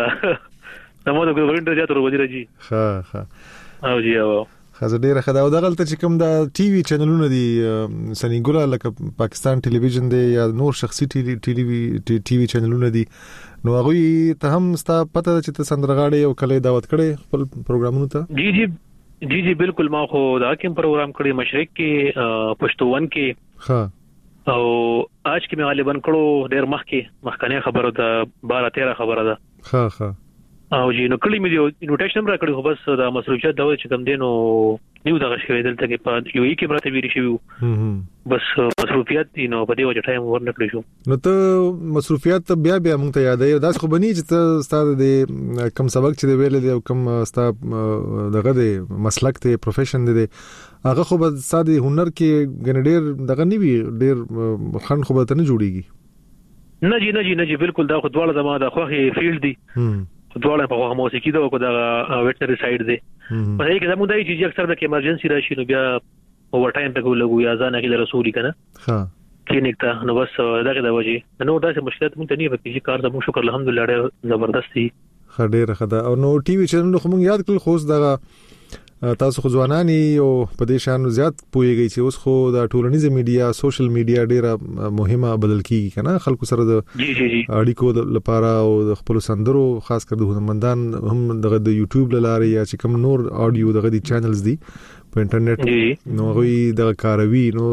نو دا ګلورین ډېر زیات ورو دی جی ها ها او جی او خزه ډیره خدا او دغه ته چې کوم دا ټي وي چینلونه دي سنی ګولا لکه پاکستان ټلویزیون دی یا نور شخصي ټي وي ټي وي چینلونه دي نو هغه ته هم ستا پته چې ته سندرغاړي او کله دعوت کړي خپل پروګرامونو ته جی جی جی جی بالکل ما خو دا کوم پروګرام کړی مشرق کې پښتون کې ها او آج کې مې غالبا کړو ډیر مخ کې مخکنه خبره ده بارہ تیرہ خبره ده ها ها او جی نو کلی مې یو انویټیشن را کړی خو بس دا مسؤلیت دا چې کوم دینو نیو دغه شوی دلته کې په یو ای کې براته ویری شوی بس مصروفیت دي نو په دې وجه ټایم ورنکړی شو نو ته مصروفیت بیا بیا مونږ ته یادې دا خو بنی چې ته ستاسو د کم سبق چې ویل دي او کم ستاسو دغه د مسلک ته پروفیشن دي هغه خو به ساده هنر کې ګنډیر دغه نیوي ډیر خن خو به ته نه جوړیږي نه جی نه جی نه جی بالکل دا خو دواړه زما د خوخي فیلډ دي دواړه په هغه موسیقي دا کو دا ویټرنری سایډ دی په دې کې زموږ دای چې اکثر د ایمرجنسي راشي نو بیا اوور ټایم په ګولګو یا ځان کې د رسولي کنه ها کلینیک ته نو بس دغه د وجه نو دا څه مشکلات مونږ ته نه وکړي کار د مو شکر الحمدلله ډېر زبردستي خډېر خدا او نو ټي وي چینل خو مونږ یاد کړل خو دغه تاسو خو ځوانانی او په دې شان زیات پويږي چې اوس خو د ټولنیز میډیا سوشل میډیا ډیره مهمه بدل کیږي کنه خلکو سره د اړیکو لپاره او د خپل سندرو خاص کر د هنرمندان هم دغه د یوټیوب لاره یا چې کوم نور اډیو دغه د چینلز دي په انټرنیټ نو غوي د کاروي نو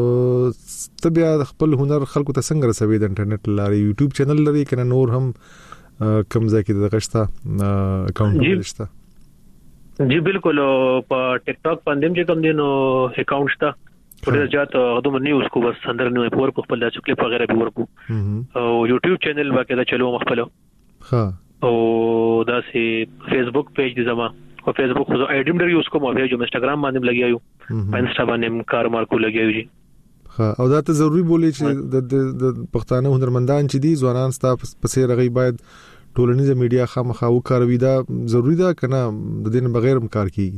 ته بیا خپل هنر خلکو ته څنګه رسوي د انټرنیټ لاره یوټیوب چینل لري کنه نور هم کم ځکه دغه شته اکاونټ نشته جی بالکل په ټیک ټاک باندې چې کوم دینو اکاونټ شته ډېر زیات غوډم نیوز کو بس اندر نو پور په خپل د کلیپ وغیرہ به ورکو او یوټیوب چینل باقاعده چلو مخبل ها او دا سي فیسبوک پیج دي زما او فیسبوک خو ایډم ډېر یوز کوم او جو انستګرام باندې لګیایو په انسټا باندې کار مارکو لګیایو جی ها او دا ته ضروری بولی چې د پښتانه هنرمندان چې دي ځوانان ستا پسې رغي باید ټولنیز میډیا خامخا وکاروي دا ضروری ده کنه د دې بغیر هم کار کیږي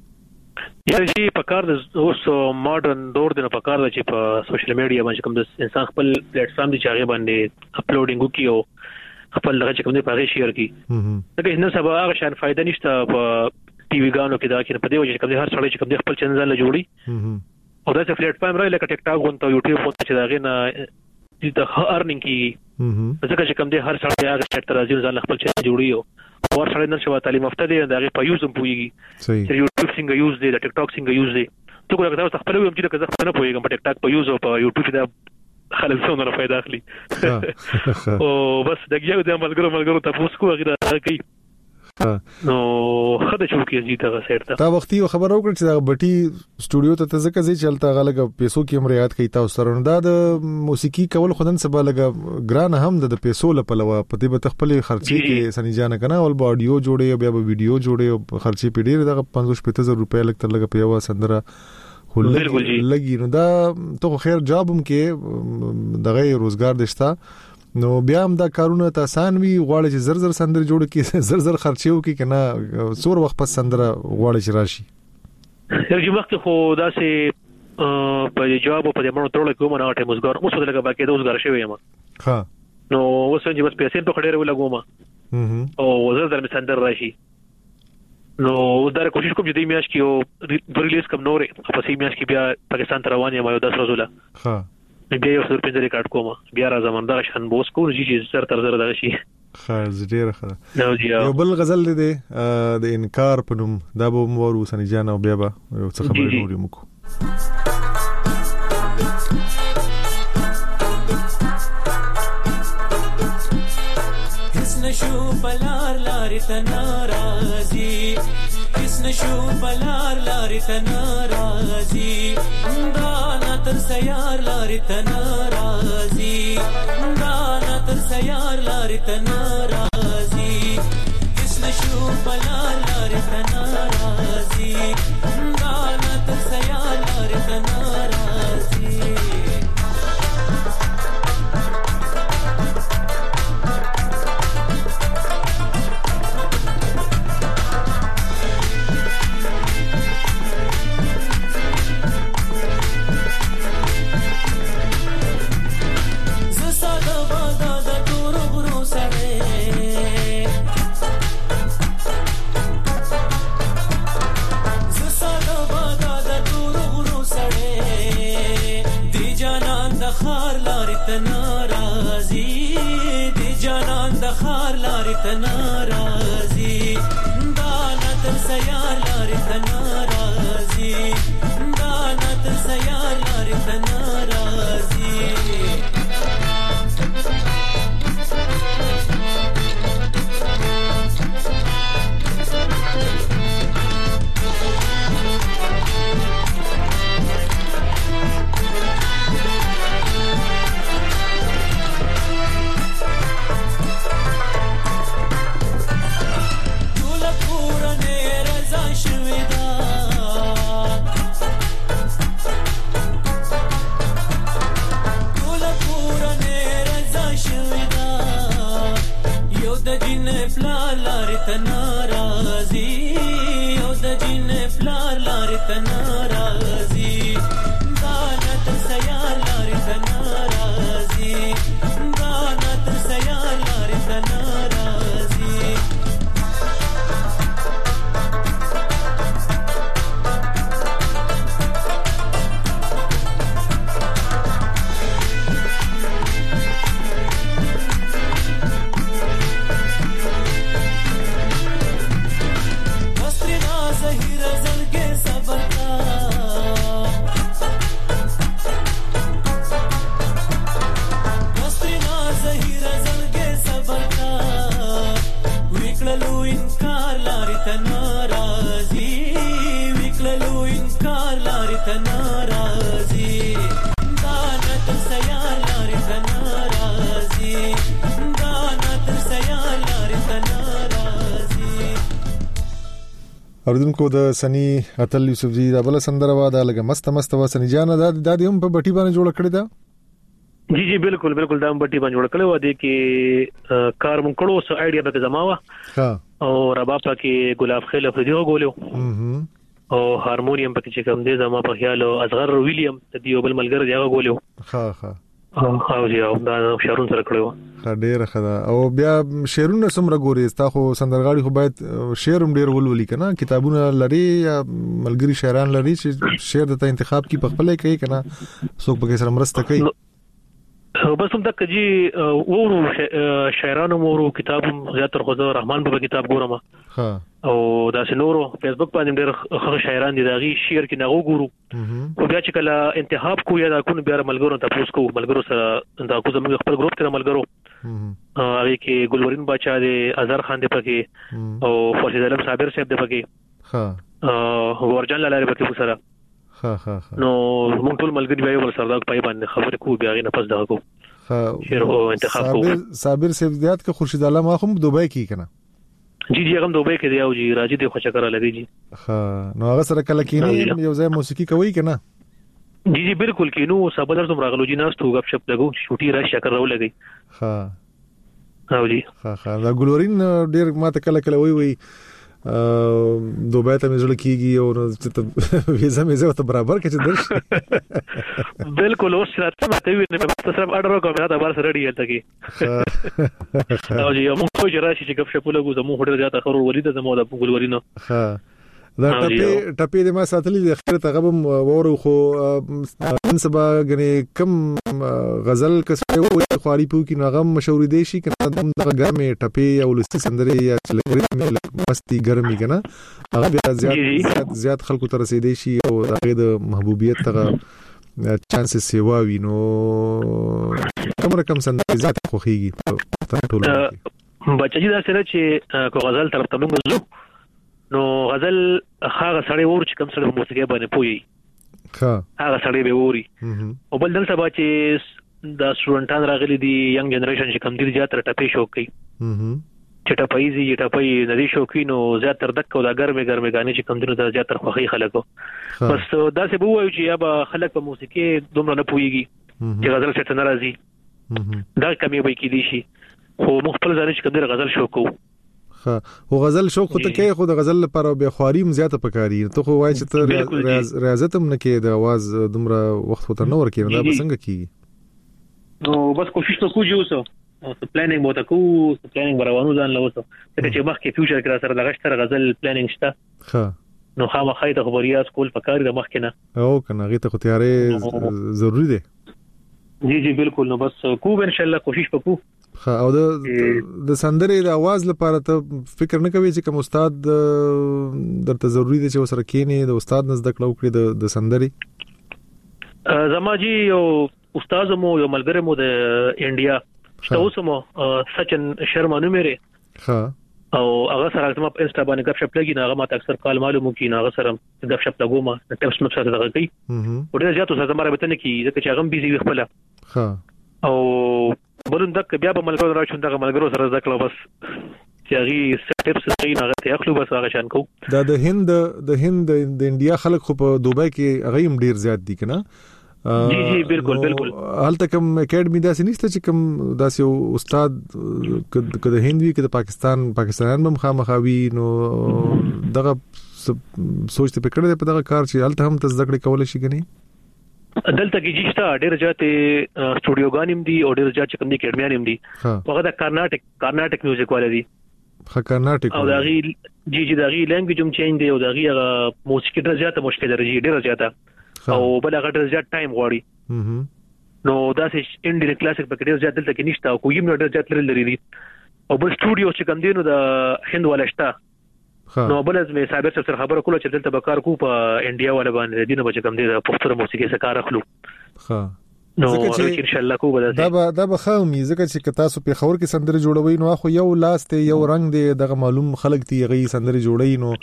یا چې په کار د اوس ماډرن دور دی په کار چې په سوشل میډیا باندې کوم د انسان خپل پلیټ فارم دی چې هغه باندې اپلوډینګ وکړي او خپل لږه کوم دی پاره شیر کی دا نن سبا هغه شان فائدہ نشته په ټي وی غانو کې دا کې په دې وجه کوم دی هر سړی چې کوم دی خپل چینل له جوړي او دا څه پلیټ فارم راي لکه ټیک ټاک غونته یوټیوب غونته چې دا غنه د ارنینګ کی ځکه چې کوم دی هر سړی هغه سټ تر ازي ځان خپل چینل جوړي او ور سړی نن شو تعلیم افته دی دا غي په یوز هم پويږي چې یوټیوب څنګه یوز دی د ټیک ټاک څنګه یوز دی ته کومه دا خپل ویم چې دا څنګه پويږم په ټیک ټاک په یوز او په یوټیوب دا خلک څونه فائدہ اخلي او بس دغه یو د ملګرو ملګرو تاسو کو غیر کوي نو خدای چې وکړي چې دا سیټ تا وختي خبر اوکړه چې دا بټي سټوډیو ته ځکه چې چلتا غلګ پیسو کې هم ریاض کوي تاسو سره دا د موسیقي کول خدن سبا لګ ګران هم د پیسو لپاره په دې به خپل خرچي کې سني جان کنه او اډیو جوړي او بیا به ویډیو جوړي او خرچي پیډیر دا پنځوس پنځه هزار روپیا لګ تر لګ پیوا سندره ولګي لګي نو دا ته خیر جاب هم کې دغه روزګار دشتا نو بیا هم دا کارونه ته آسان وي غواړي چې زر زر سندره جوړ کړي زر زر خرچيو کې کنه سور وخت پس سندره غواړي چې راشي یو وخت خو دا سي په جواب په دې مونږ ترول کوم نه اټه مزګار مو څه لګا باقي د اوسګار شوی یم ها نو وسنج بس پیسې په خړې ولګوم او زر زر می سندره راشي نو دا کوشش کوم چې دې میاش کې او ریلیز کوم نورې په سي میاش کې بیا پاکستان ته روان یم یو داس ورځوله ها بیا یو څو پنځه ریکارډ کوم بیا را زمون دا شان بوس کو چې سر تر زر دغه شي خیر ډیر ښه یو بل غزل دی د انکار پنوم دا به مورو سني جان او بیا به یو څه خبرې نورې مکو نشو بلار لاري تنارازي کس نشو بلار لاري تنارازي دانا تر سيار لاري تنارازي دانا تر سيار لاري تنارازي کس نشو بلار لاري تنارازي دانا تر سيار لاري تنارازي تنارازي دانا تر سيار لاري تنارازي دانا تر سيار لاري تنارازي تنارازي او د جن فلار لاري تنارازي دانا تر سيار لاري تنارازي دانا تر سيار لاري تنارازي اوردونکو د سني اتل یوسف جی دا بل سندره وا دا لګه مست مست وا سني جان دا د دې هم په بټي باندې جوړ کړی دا جی جی بالکل بالکل دا بټي باندې جوړ کړی و دي کې کار مون کړو سو ایډیا به زماوه ها او رباب کې ګلاب خیل افریدي غولو او هارمونیم پکې چې کوم دي زما په خیال او اصغر ویلیام د یو بل ملګری دی غولو ها ها او جی او دا شعرون سره کړو ډېر ښه ده. او بیا شعرونه څومره ګوري؟ ستا خو سندرغاړي خو باید شعر هم ډېر ولولي کنه، کتابونه لري یا ملګری شاعران لري چې شعر د انتخاب کی په خپل کوي کنه، څوک به سره مرسته کوي؟ بس هم تک جی ورو شاعرانو مورو کتابم زیاتره خو رحمان بابا کتاب ګورم ها، او دا سينورو فیسبوک باندې ډېر ښه شاعران دي داغي شعر کې نغو ګورو. او بیا چې کله انتخاب کو یا دا کو بیا ملګرو ته پوښتنه کو، ملګرو سره دا کو زموږ خپل ګروپ کې ملګرو هغه کې ګلورین بچا دي، اظهر خان دي پکې، او فرشید عالم صابر صاحب دي پکې ها، او ورجان لاره پکې سره ها ها نو موږ ټول ملګری بیا ول سره دا پای باندې خبرې کو، بیا غي نه پس دا کو شعر او انتخاب کو. صابر صابر صاحب زیات ک خورشید عالم هم دوبای کې کنه؟ جی جی هم دوبای کې دی او جی راځي دی خوشا کرا لګي جی ها. نو هغه سره کله کې یو ځای موسیقي کوي کنه؟ جی جی بالکل کینو سبا درته راغلو جی ناس تو غب شپ لګو شوټي را شکر راو لګي ها او جی ها ها. دا ګلورین ډیر ماته کله کله وی وی دوبای ته مزل کیږي او چې ویزا مزه ته برابر کې چې درش بالکل اوس راته ماته وی نه تاسو سره اډر کوم دا بار سره ډیل تکي او جی موږ خو جراشي چې غب شپ لګو زمو هډر زیاته خرور ولید زمو د ګلورینو ها. دا ټپي ټپي د ما ساتلې د اخر ته غبم ورو خو نن سبا غني کم غزل کسه وي خواري پو کې نغم مشهور دي شي کنه دغه ګرمه ټپي او لستی سندري یا چلګري مستی ګرمي کنه هغه بیا زیات زیات خلکو ته رسیدي شي او هغه د محبوبیت ته چانس سیوا وي. نو کوم رقم سندري زیات خوخيږي ته ټول بچی دا سره چې کو غزل طرف ته موږ زو نو غزل هغه سړی ور چې کوم سړی موسیقي باندې پوي ها هغه سړی به ووري. او بل دل سبا چې د سټوډنټان راغلي دي ینګ جنریشن چې کوم دي زیاتره ټپي شوق کوي چې ټپي زی ټپي ندي شوقینو زیاتره دک او د ګرمه ګرمه غانې چې کوم دي د زیاتره خوخي خلکو بس دا څه بووي چې یا به خلک په موسیقي دومره نه پويږي چې غزل څه ناراضي دا کمی وي کې دي شي. خو مختلف ځای چې کوم دي غزل شوق کوو ها. او غزل شوق خو ته کې خو د غزل لپاره به خواریم زیاته پکاري ته خو وای چې ته ریاضت هم نه کې د आवाज دومره وخت وته نور کې دا به څنګه کیږي؟ نو بس کوشش ته کوجو اوسه پلانینګ مو ته کو پلانینګ روانو ځان لوسه چې مخکې فیوچر کې سره دغه شتره غزل پلانینګ شته ها. نو خامخا د خبريات کول پکاري د مخکې نه او کنه غي ته خو تیارې ضروری دي. جی جی بالکل. نو بس کو ان شاء الله کوشش وکړو. ها. او د د سندرې د आवाज لپاره ته فکر نه کوي چې کوم استاد درته ضروری دي چې وسره کینی د استاد نزد کړو کړی د د سندرې؟ زما جی یو استاد مو یو ملګری مو د انډیا تاسو مو سچن شرما نومره ها، او هغه سره زما په انستا باندې غب شپ لګی نه، هغه ما اکثر کال معلومو کی نه، هغه سره غب شپ لګو ما ټیپس نو څه دغه کوي او ډیر زیاتو سره زما رابطه نه کی ځکه چې هغه بيزي خپل ها. او بلون دک بیا به ملګرو راځو دغه ملګرو سره ځکه بس چې هغه سټیپس صحیح نه غته اخلو بس هغه شان کو. دا د هند د هند د انډیا خلک خو په دوبای کې هغه هم ډیر زیات دي کنه؟ جی جی بالکل بالکل. هلته کوم اکیډمي داسې نشته چې کوم داسې استاد کده هند وی کده پاکستان پاکستانیان هم خامخاوي نو دغه سوچ ته پکړه په دغه کار چې هلته هم تزدکړه کول شي کني؟ دلته کې جشتا ډېر ځاتې سټوډیوګان هم دي او ډېر ځات چې کوم دي اکیډمیان هم دي. هغه د کارناټک کارناټک میوزیک والے دي. ها کارناټک او دغه جی جی دغه لنګویج هم چینج دی او دغه موسیقي ډېر ځاته مشکل درجه ډېر ځاته او بل هغه ډېر ځات ټایم غواړي. نو دا چې انډین کلاسیک په ډېر ځات دلته کې نشته او کوم ډېر ځات لري دي او بل سټوډیو چې کوم دي نو د هند ولشتہ نو بل از مې صابر سره خبره کوله چې دلته به کار کو په انډیا ولا باندې دینه بچ کم دي د پښتو موسیقي سره کار اخلو. ها نو ان شاء الله کو به دا به دا به خامي ځکه چې تاسو په خبر کې سندره جوړوي نو خو یو لاس ته یو رنگ دی دغه معلوم خلک دی غي سندره جوړي نو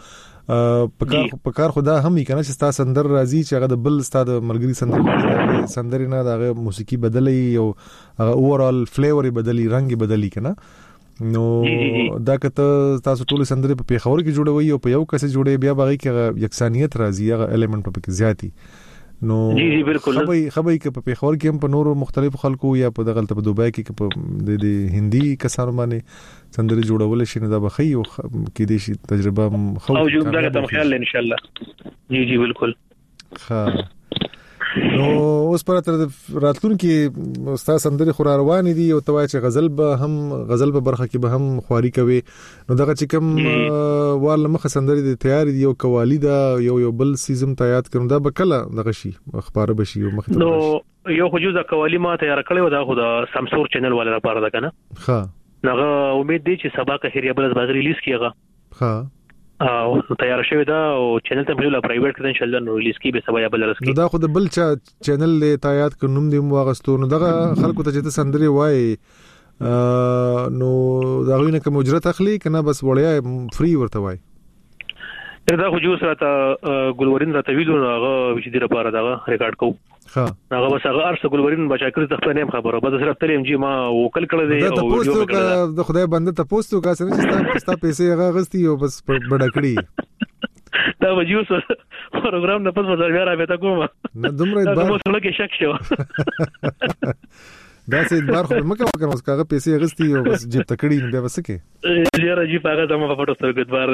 پکار پکار خدا هم یې کنه چې تاسو سندر راځي چې هغه د بل ستاد ملګری سندر سندر نه دغه موسیقي بدلې او هغه اوورال فلیور بدلی رنگ بدلی کنه نو دا کته تاسو ټول سندره په خبر کې جوړوي او په یو کس جوړي بیا باغی کې یکسانیت راځي هغه الیمنٹ په کې زیاتی نو جی جی بالکل خبري خبري کې په خبر کې هم په نورو مختلف خلکو یا په دغلت په دوبای کې په د هندي کسانو باندې سندره جوړول شي نه دا بخي او کې دي شي تجربه خو او جو دغه تم خیال ان شاء الله. جی جی بالکل. ها نو اوس پر تر راتلون کې استاد سندري خور روان دي او توای چې غزل به هم غزل په برخه کې به هم خواري کوي نو دغه چې کوم وال مخه سندري دي تیار دي او قوالی دا یو یو بل سیزم ته یاد کړم دا به کله دغه شي اخبار به شي او مخ نو یو خو جوړه قوالی ما تیار کړو دا خو د سمسور چینل والا لپاره ده کنه ها نغه امید دي چې سبا که هریه بل باز ریلیز کیږي ها او تیار شوی دا او چینل ته بل پرایویټ کړه ان شاء الله نو ریلیز کی به سبا یا بل رسکی نو دا خو د بل چا چینل له تایید ک نوم دی مو غستو نو دغه خلکو ته چې سندري وای نو دا غوینه کوم اجرت اخلي کنه بس وړیا فری ورته وای دا خو جو سره ته ګلورین راته ویلو هغه چې د لپاره دا ریکارډ کو ها هغه بس هغه ارسه ګلورین بچا کړی د خپل نیم خبره بس صرف تلم جی ما وکل کړی دی او ویډیو کړی د خدای بنده ته پوسټو کا سره چې ستا پیسې هغه غستی او بس بڑا کړی دا وجو سره پروګرام نه پس بازار بیا راځه کوم نه دومره بار مو سره کې شک شو دا سید بار خو مکه وکړم اوس کاغه پیسې غستی او بس جیب تکړی نه بیا وسکه یاره جی پاګه زما په فوټو سره ګټبار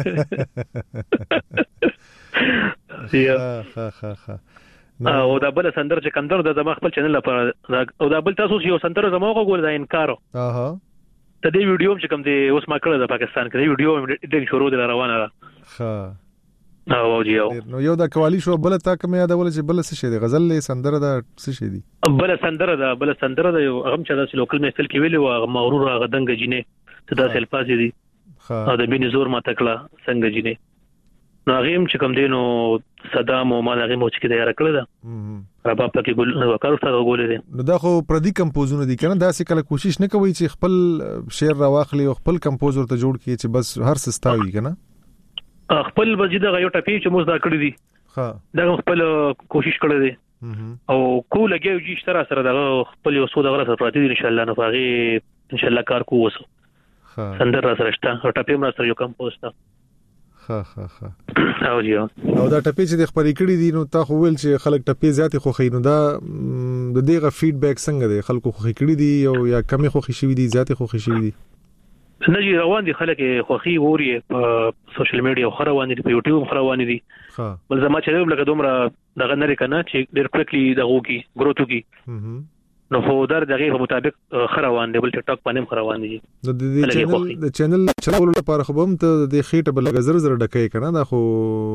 دی ها ها ها ها او دا بل سندر چې کندر د دماغ خپل چینل لپاره او دا بل تاسو یو سندر زما وګول دا انکار اها ته دې ویډیو چې کوم دی اوس ما کړل د پاکستان کې ویډیو ډېر شروع دی روانه ده ها او جیو نو یو دا قوالی شو بل تا کوم یاد ول چې بل څه شي دی غزل له سندره دا څه شي دی بل سندره دا بل سندره دا یو هغه چې د لوکل محفل کې ویلو هغه مغرور هغه دنګ جینې ته دا سلپاسي دی ها دا بیني زور ما تکړه څنګه جینې نو هغه چې کوم دینو صدام او مال هغه موچ کې تیار کړل دا رباب پکې ګل نو کارو سره غولې دي نو دا خو پردي کمپوزونه دي کنه دا څه کله کوشش نه کوي چې خپل شعر راواخلي او خپل کمپوزر ته جوړ کړي چې بس هر څه ستاوي کنه خپل بجیده غيو ټپی چې موږ دا کړی دي ها دا خپل کوشش کړی دي او کو لګي چې اشترا سره دا خپل یو سودا غره سره پراتی دي ان شاء الله نو فغي ان شاء الله کار کو وسو ها سندر را سره شته او ټپی مر سره یو کمپوز تا ها ها ها او جیو او دا ټپی چې د خبرې کړې دي نو تا خو ویل چې خلک ټپی زیات خو خینو دا د دغه فیډبیک څنګه دی خلکو خو کړې دي او یا کمی خو خشي دي زیات خو خشي دي نه جی روان دي خلک خوخي ووري په سوشل میډیا خو روان دي په یوټیوب خو روان دي ها بل زما چې لکه دومره دغه نه کنه چې ډېر کویکلی دغه کی گروث کی نو خو در دغه په مطابق خروان دی بل ټیک ټاک باندې خروان دي د دې چینل د چینل چلولو لپاره خو هم ته د خېټه بل غزر زر ډکې کنه دا خو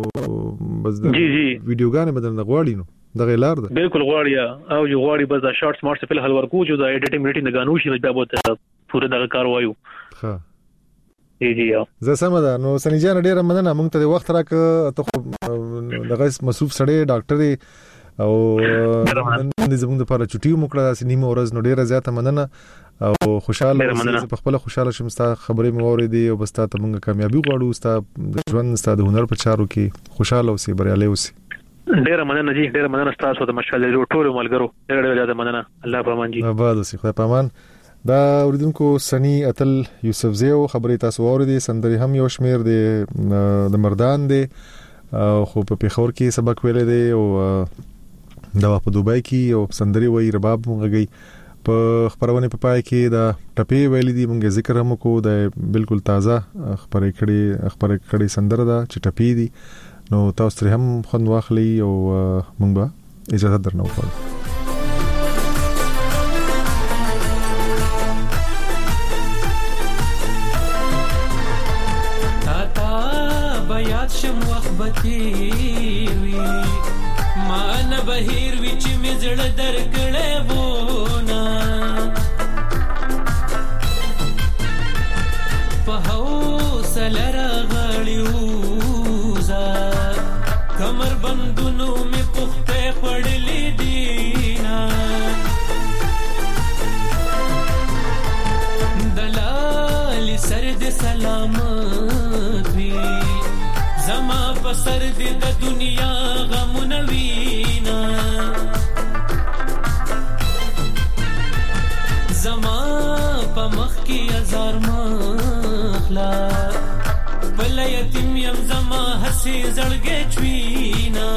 بس جی جی ویډیوګانې بدل نه غواړي نو دغه لار ده بالکل غواړي او جو غواړي بس دا شارټس مارټس په هل ورکو جو دا ایډیټینګ میټینګ غانو شي بیا بوته پوره دغه کار وایو ها جی جی زه سم ده نو سنی جان ډیره مننه مونږ ته وخت راک ته دغه مصروف سړی ډاکټر او نن زموږ لپاره چټي موکړه چې نیمه ورځ نو ډیره زیاته مننه او خوشاله په خپل خوشاله شم ستا خبرې مو اورېدې او بس تاسو موږ کامیابی غواړو ستا د ژوند ستا د هنر په چارو کې خوشاله اوسې بریالي اوسې ډیره مننه جی ډیره مننه تاسو ته مشاله ټول ملګرو ډیره ډیره زیاته مننه الله پامان جی آباد اوسې خدای پامان دا اوریدونکو سنی اتل یوسف زیو خبرې تاسو اورېدې سندري هم یو شمیر دی د مردان دی خو په پیښور کې سبق ویل دی او دا په دوبای کې او سندري وای رباب مونږ په خبرونه په پای کې دا ټپی ویل دي مونږ ذکر هم کو دا بالکل تازه خبرې کړي خبرې کړي سندره دا چې ټپی دي نو تاسو تر هم خوند واخلي او مونږ به اجازه درنو وکړو تا تا بیات شم وخبتی وی مان بهیر وچ می زړه درکړې وونه په حوصله راغلیو زه کمر بندونو می پخته پړلې دینا دلال سر دې سلامت وي زما په سر دې د دنیا غمونه وینا زما په مخ کې هزار مخلا بل یتیم یم زما هسي زړګې چوینا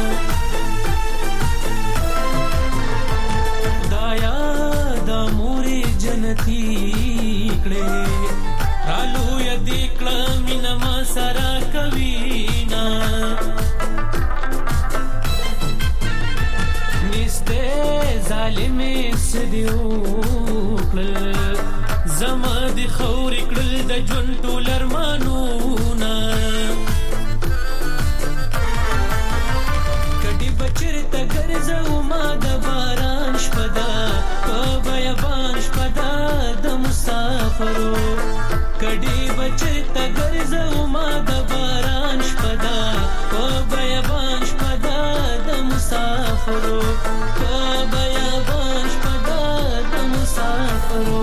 دایا د موري جنتی کړه رالو یدې کړه مینا ما سره کوینا دیو کړل زما د خورې کړل د ژوند ټول ارمانونه کډي بچرته ګرځو ما د باران شپه ده په بیابان شپه ده د مسافرو کډي بچرته ګرځو ما د باران شپه ده په بیابان شپه ده د مسافرو په بیابان شپه ده د مسافرو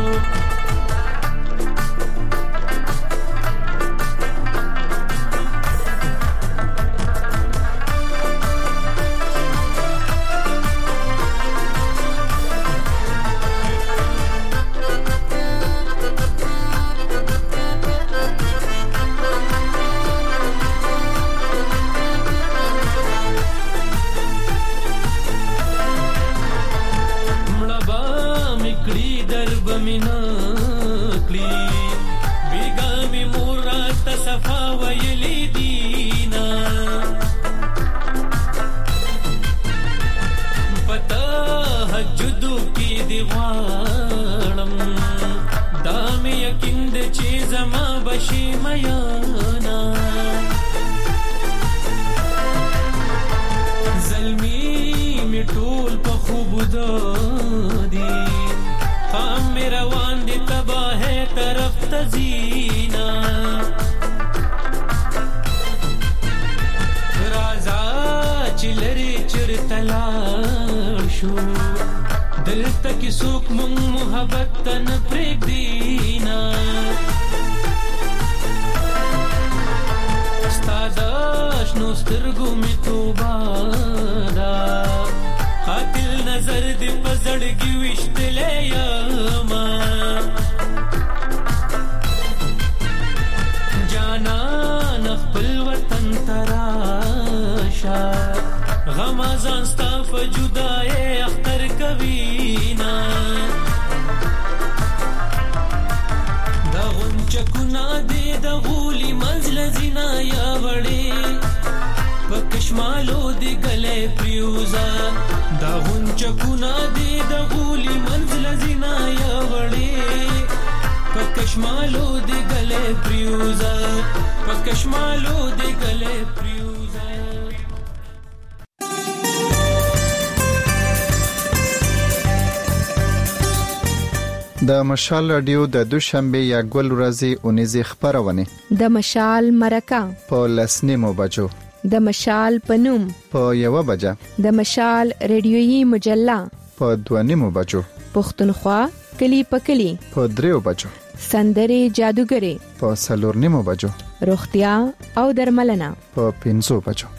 د مشال رادیو د دوشنبه یا ګل ورځې اونیزه خبرونه د مشال مرکه په لسنیمو بجو د مشال پنوم په یو بجه د مشال ریډیويي مجله په دوانیمو بجو پښتونخوا کلی په کلی په دریو بجو سندري جادوګری په سلورنیمو بجو روغتیا او درملنه په پنځو بجو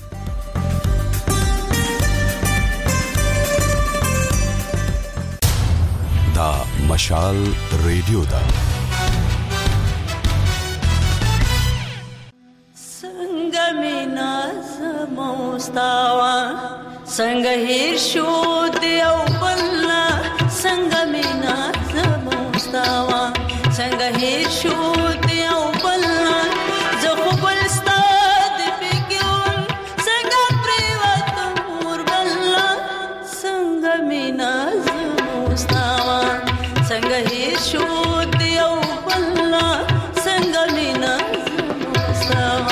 دا مشال ریډیو دا څنګه مینا سموستاوا څنګه هیر شو دی او بلنا څنګه مینا سموستاوا څنګه هیر شو دی او بلنا زه خو بل ستاد فکر څنګه پریوت مور بلنا څنګه مینا سموستاوا څنګه هیر شو دی او بلنا څنګه مینا سموستاوا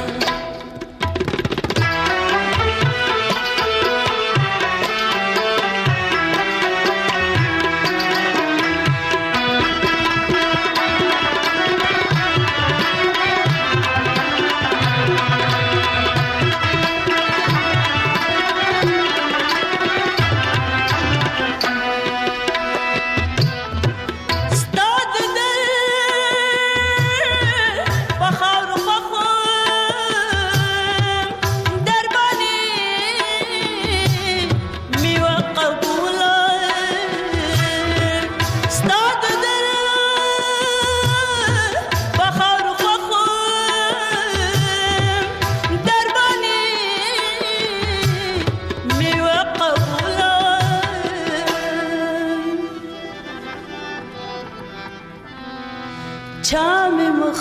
چام مخ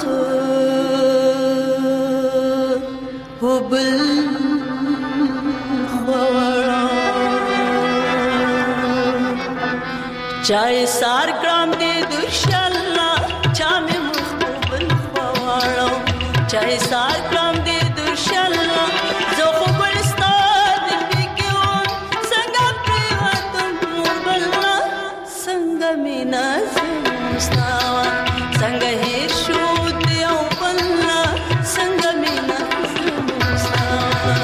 وبل خورا چای سار ګرام دې دوشلا چا مې مخبل خواړو چای سار ګرام دې دوشلا زه خو ګلستا دې بګو څنګه پریوتم بلنا څنګه مینا زمستاوا څنګه هیر شو دې او بلنا څنګه مینا زمستاوا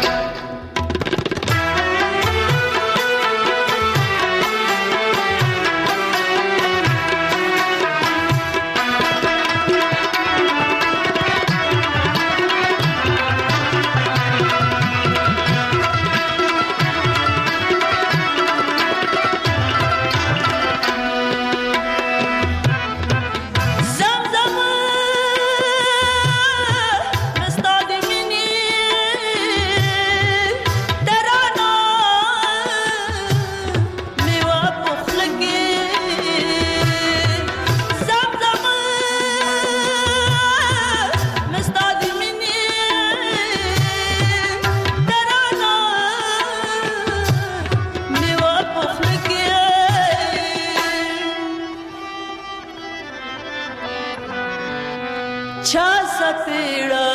چا سپیڑا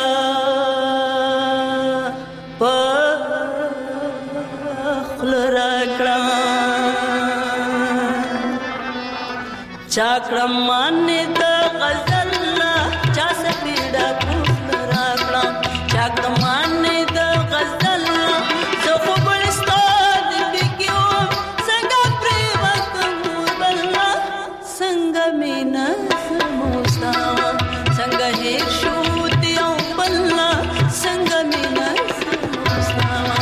پخل رکڑا چاکڑا مانے دا غزلنا چا سپیڑا پخل رکڑا چاکڑا مانے دا غزلنا زخو گلستا دی بکیو سنگا پریوات موربلنا سنگا مینا سموستاوا څنګه هیر شو دې او بلنا څنګه مینا سمستاوا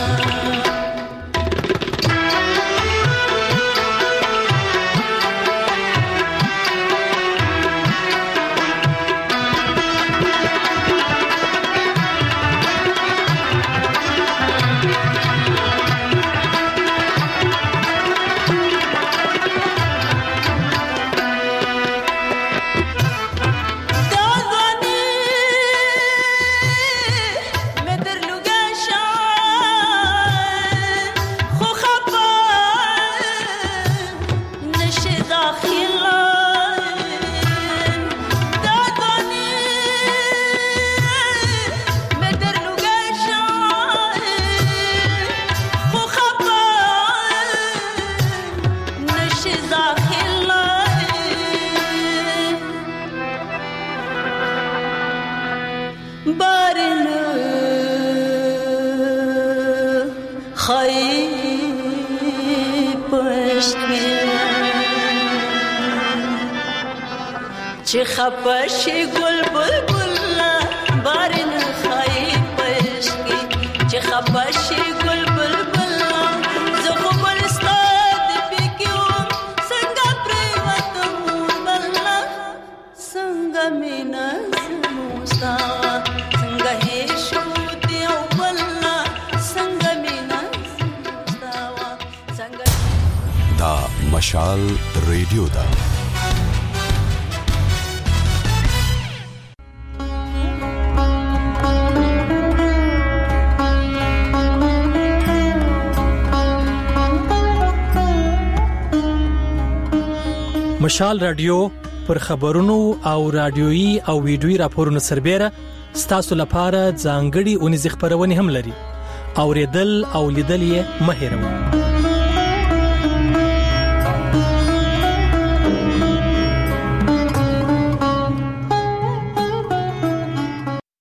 چې خپشي ګل بلبل بارن خای پشکی چې خپشي ګل بلبل زه خو ګلستا دې بګو څنګه پریوتم بلنا څنګه مینا سموستاوا څنګه هیر شو دې او بلنا څنګه مینا سموستاوا څنګه دا مشال ریډیو دا مشال رادیو پر خبرونو او رادیويي او ویډیويي راپورونو سربېره ستاسو لپاره ځانګړي اونیز خبرونه هم لري. اوریدل او لیدل یې مه هېروئ.